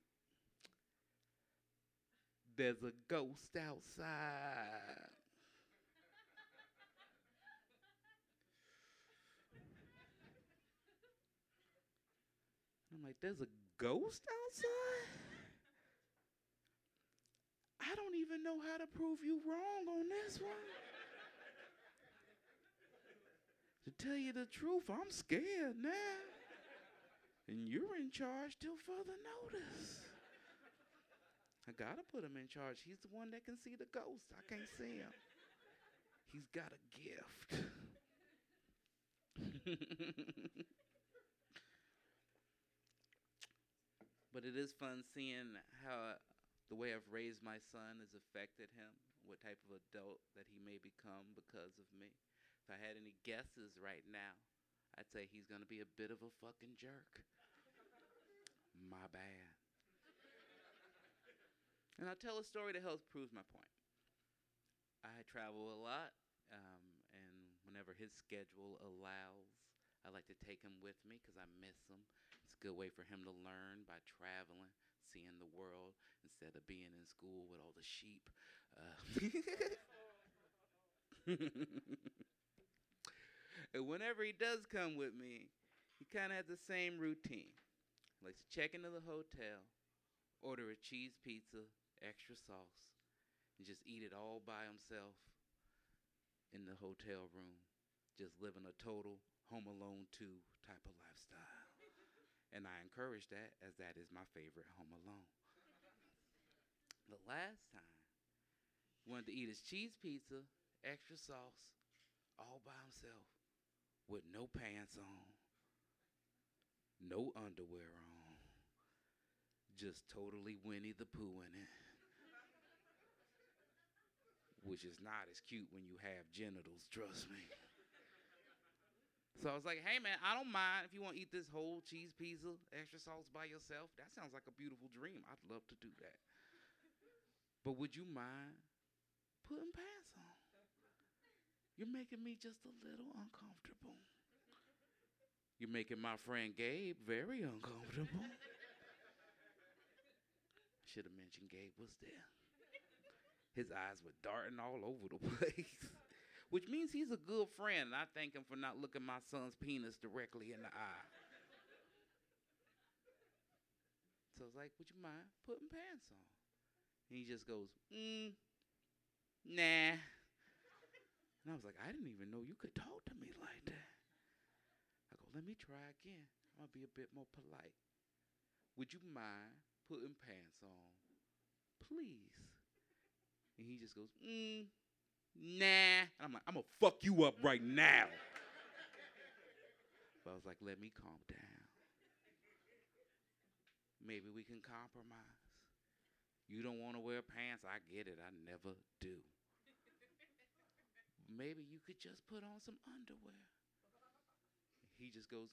There's a ghost outside. I'm like, there's a ghost outside? I don't even know how to prove you wrong on this one. To tell you the truth, I'm scared now. And you're in charge till further notice. I gotta put him in charge. He's the one that can see the ghost. I can't see him. He's got a gift. But it is fun seeing how the way I've raised my son has affected him, what type of adult that he may become because of me. If I had any guesses right now, I'd say he's going to be a bit of a fucking jerk. My bad. And I'll tell a story that helps prove my point. I travel a lot, and whenever his schedule allows, I like to take him with me because I miss him. It's a good way for him to learn by traveling, seeing the world instead of being in school with all the sheep. And whenever he does come with me, he kind of has the same routine. He likes to check into the hotel, order a cheese pizza, extra sauce, and just eat it all by himself in the hotel room, just living a total Home Alone 2 type of lifestyle. And I encourage that, as that is my favorite Home Alone. The last time, he wanted to eat his cheese pizza, extra sauce, all by himself, with no pants on, no underwear on, just totally Winnie the Pooh in it. Which is not as cute when you have genitals, trust me. So I was like, hey man, I don't mind if you want to eat this whole cheese pizza, extra sauce by yourself. That sounds like a beautiful dream. I'd love to do that. But would you mind putting pants on? You're making me just a little uncomfortable. You're making my friend Gabe very uncomfortable. Should have mentioned Gabe was there. His eyes were darting all over the place, which means he's a good friend, and I thank him for not looking my son's penis directly in the eye. So I was like, would you mind putting pants on? And he just goes, nah. And I was like, I didn't even know you could talk to me like that. I go, let me try again. I'm going to be a bit more polite. Would you mind putting pants on, please? And he just goes, nah. And I'm like, I'm going to fuck you up right now. But I was like, let me calm down. Maybe we can compromise. You don't want to wear pants. I get it. I never do. Maybe you could just put on some underwear. He just goes,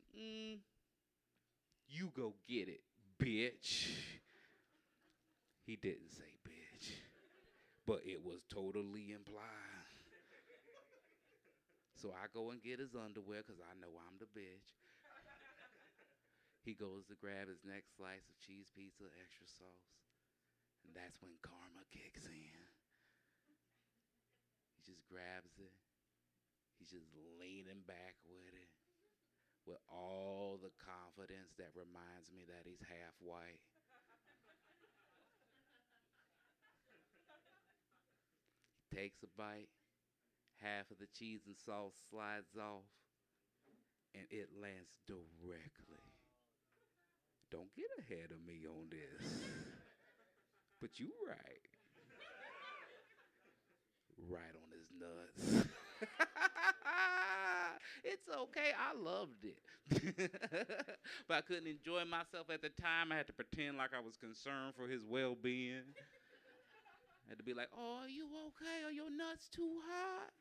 you go get it, bitch. He didn't say bitch, but it was totally implied. So I go and get his underwear because I know I'm the bitch. He goes to grab his next slice of cheese pizza, extra sauce. And that's when karma kicks in. He just grabs it. He's just leaning back with it, with all the confidence that reminds me that he's half white. He takes a bite, half of the cheese and sauce slides off, and it lands directly. Don't get ahead of me on this. But you right. Right on his nuts. It's okay. I loved it. But I couldn't enjoy myself at the time. I had to pretend like I was concerned for his well-being. I had to be like, oh, are you okay? Are your nuts too hot?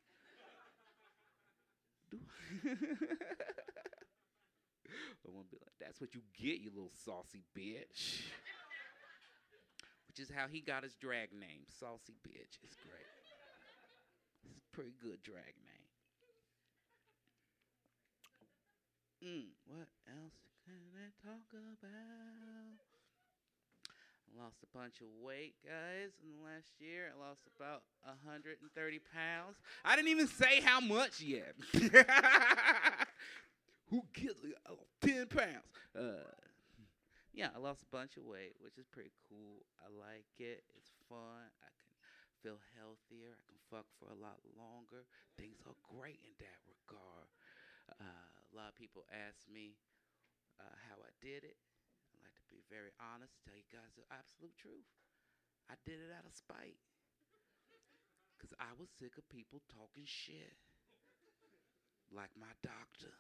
I want to be like, that's what you get, you little saucy bitch. Which is how he got his drag name, Saucy Bitch. It's great. It's a pretty good drag name. What else can I talk about? I lost a bunch of weight, guys, in the last year. I lost about 130 pounds. I didn't even say how much yet. Who gives it? I lost 10 pounds. Yeah, I lost a bunch of weight, which is pretty cool. I like it. It's fun. I can feel healthier. I can fuck for a lot longer. Things are great in that regard. A lot of people ask me how I did it. I like to be very honest, tell you guys the absolute truth. I did it out of spite. Because I was sick of people talking shit. Like my doctor.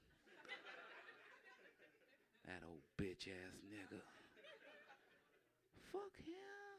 That old bitch-ass nigga. Fuck him.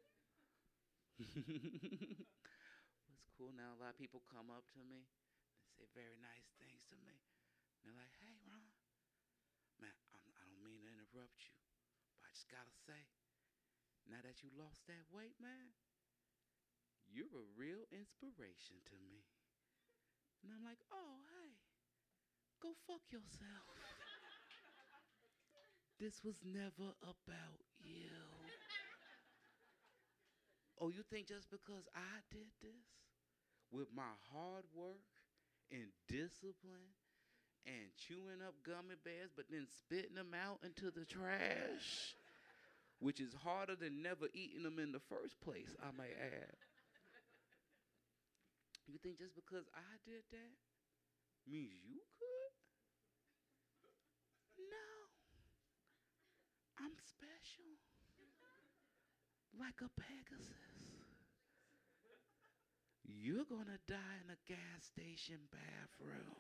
What's cool now, a lot of people come up to me and say very nice things to me. And they're like, hey, Ron. Man, I don't mean to interrupt you, but I just got to say, now that you lost that weight, man, you're a real inspiration to me. And I'm like, oh, hey, go fuck yourself. This was never about you. Oh, you think just because I did this with my hard work and discipline and chewing up gummy bears but then spitting them out into the trash, which is harder than never eating them in the first place, I may add. You think just because I did that means you could? No. I'm special. Like a Pegasus. You're gonna die in a gas station bathroom.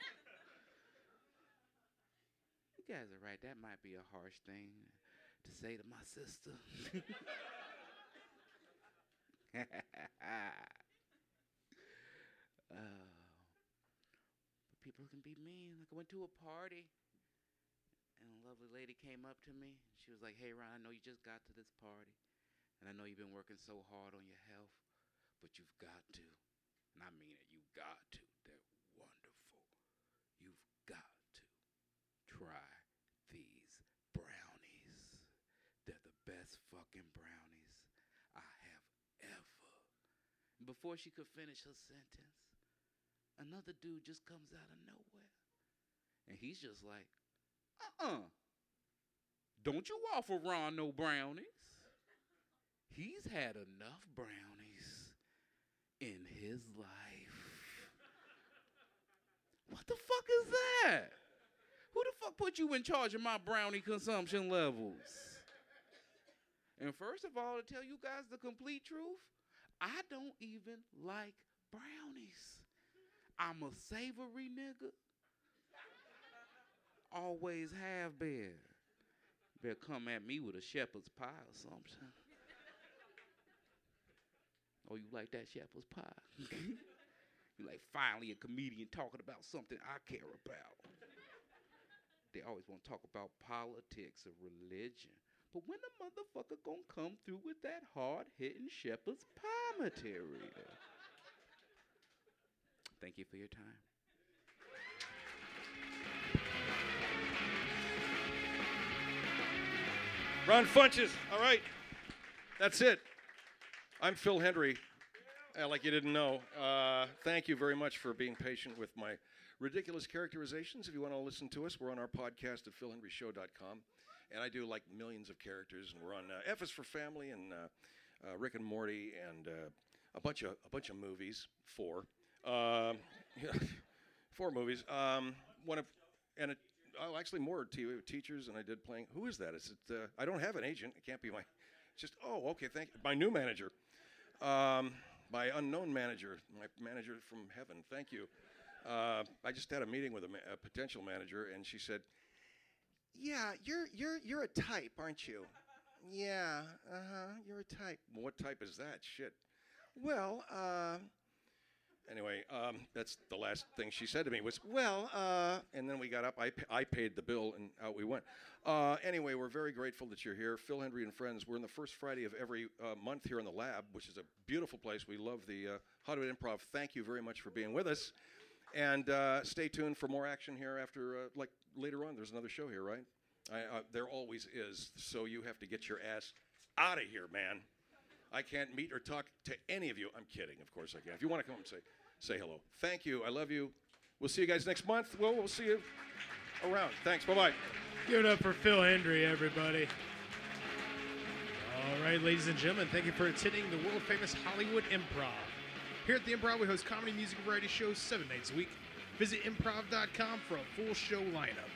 You guys are right. That might be a harsh thing to say to my sister. But people can be mean. Like I went to a party, and a lovely lady came up to me. She was like, "Hey, Ron, I know you just got to this party, and I know you've been working so hard on your health, but you've got to, and I mean it, you've got to. They're wonderful. You've got to try these brownies. They're the best fucking brownies I have ever." And before she could finish her sentence, another dude just comes out of nowhere. And he's just like, don't you offer Ron no brownies? He's had enough brownies in his life. What the fuck is that? Who the fuck put you in charge of my brownie consumption levels? And first of all, to tell you guys the complete truth, I don't even like brownies. I'm a savory nigga. Always have been. Better come at me with a shepherd's pie or something. Oh, you like that shepherd's pie? You like finally a comedian talking about something I care about. They always want to talk about politics or religion. But when the motherfucker gonna come through with that hard-hitting shepherd's pie material? Thank you for your time. Ron Funches. All right. That's it. I'm Phil Hendry. Like you didn't know. Thank you very much for being patient with my ridiculous characterizations. If you want to listen to us, we're on our podcast at philhenryshow.com. And I do like millions of characters. And we're on F is for Family and Rick and Morty and a bunch of movies. 4. 4 movies. Actually more teachers, and I did playing. Who is that? Is it? I don't have an agent. It can't be my. Just okay. Thank you. My new manager, my unknown manager, my manager from heaven. Thank you. I just had a meeting with a potential manager, and she said, "Yeah, you're a type, aren't you? Yeah, you're a type. Well, what type is that? Shit. Well, anyway, that's the last thing she said to me was, well, and then we got up. I paid the bill, and out we went. Anyway, we're very grateful that you're here. Phil Hendry and Friends. We're in the first Friday of every month here in the lab, which is a beautiful place. We love the Hollywood Improv. Thank you very much for being with us. And stay tuned for more action here after, like, later on. There's another show here, right? There always is. So you have to get your ass out of here, man. I can't meet or talk to any of you. I'm kidding, of course I can. If you want to come and say hello. Thank you. I love you. We'll see you guys next month. Well, we'll see you around. Thanks. Bye-bye. Give it up for Phil Hendry, everybody. All right, ladies and gentlemen, thank you for attending the world-famous Hollywood Improv. Here at the Improv, we host comedy, music, and variety shows 7 nights a week. Visit improv.com for a full show lineup.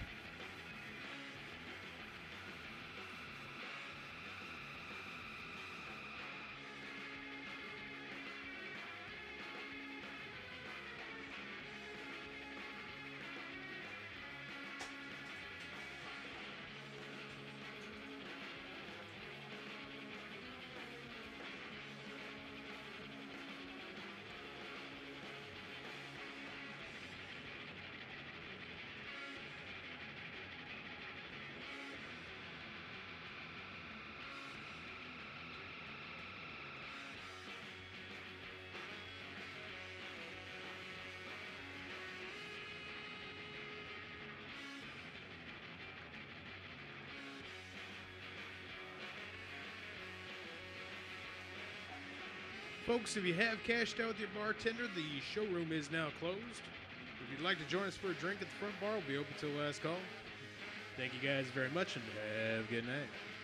Folks, if you have cashed out with your bartender, the showroom is now closed. If you'd like to join us for a drink at the front bar, we'll be open till last call. Thank you guys very much, and have a good night.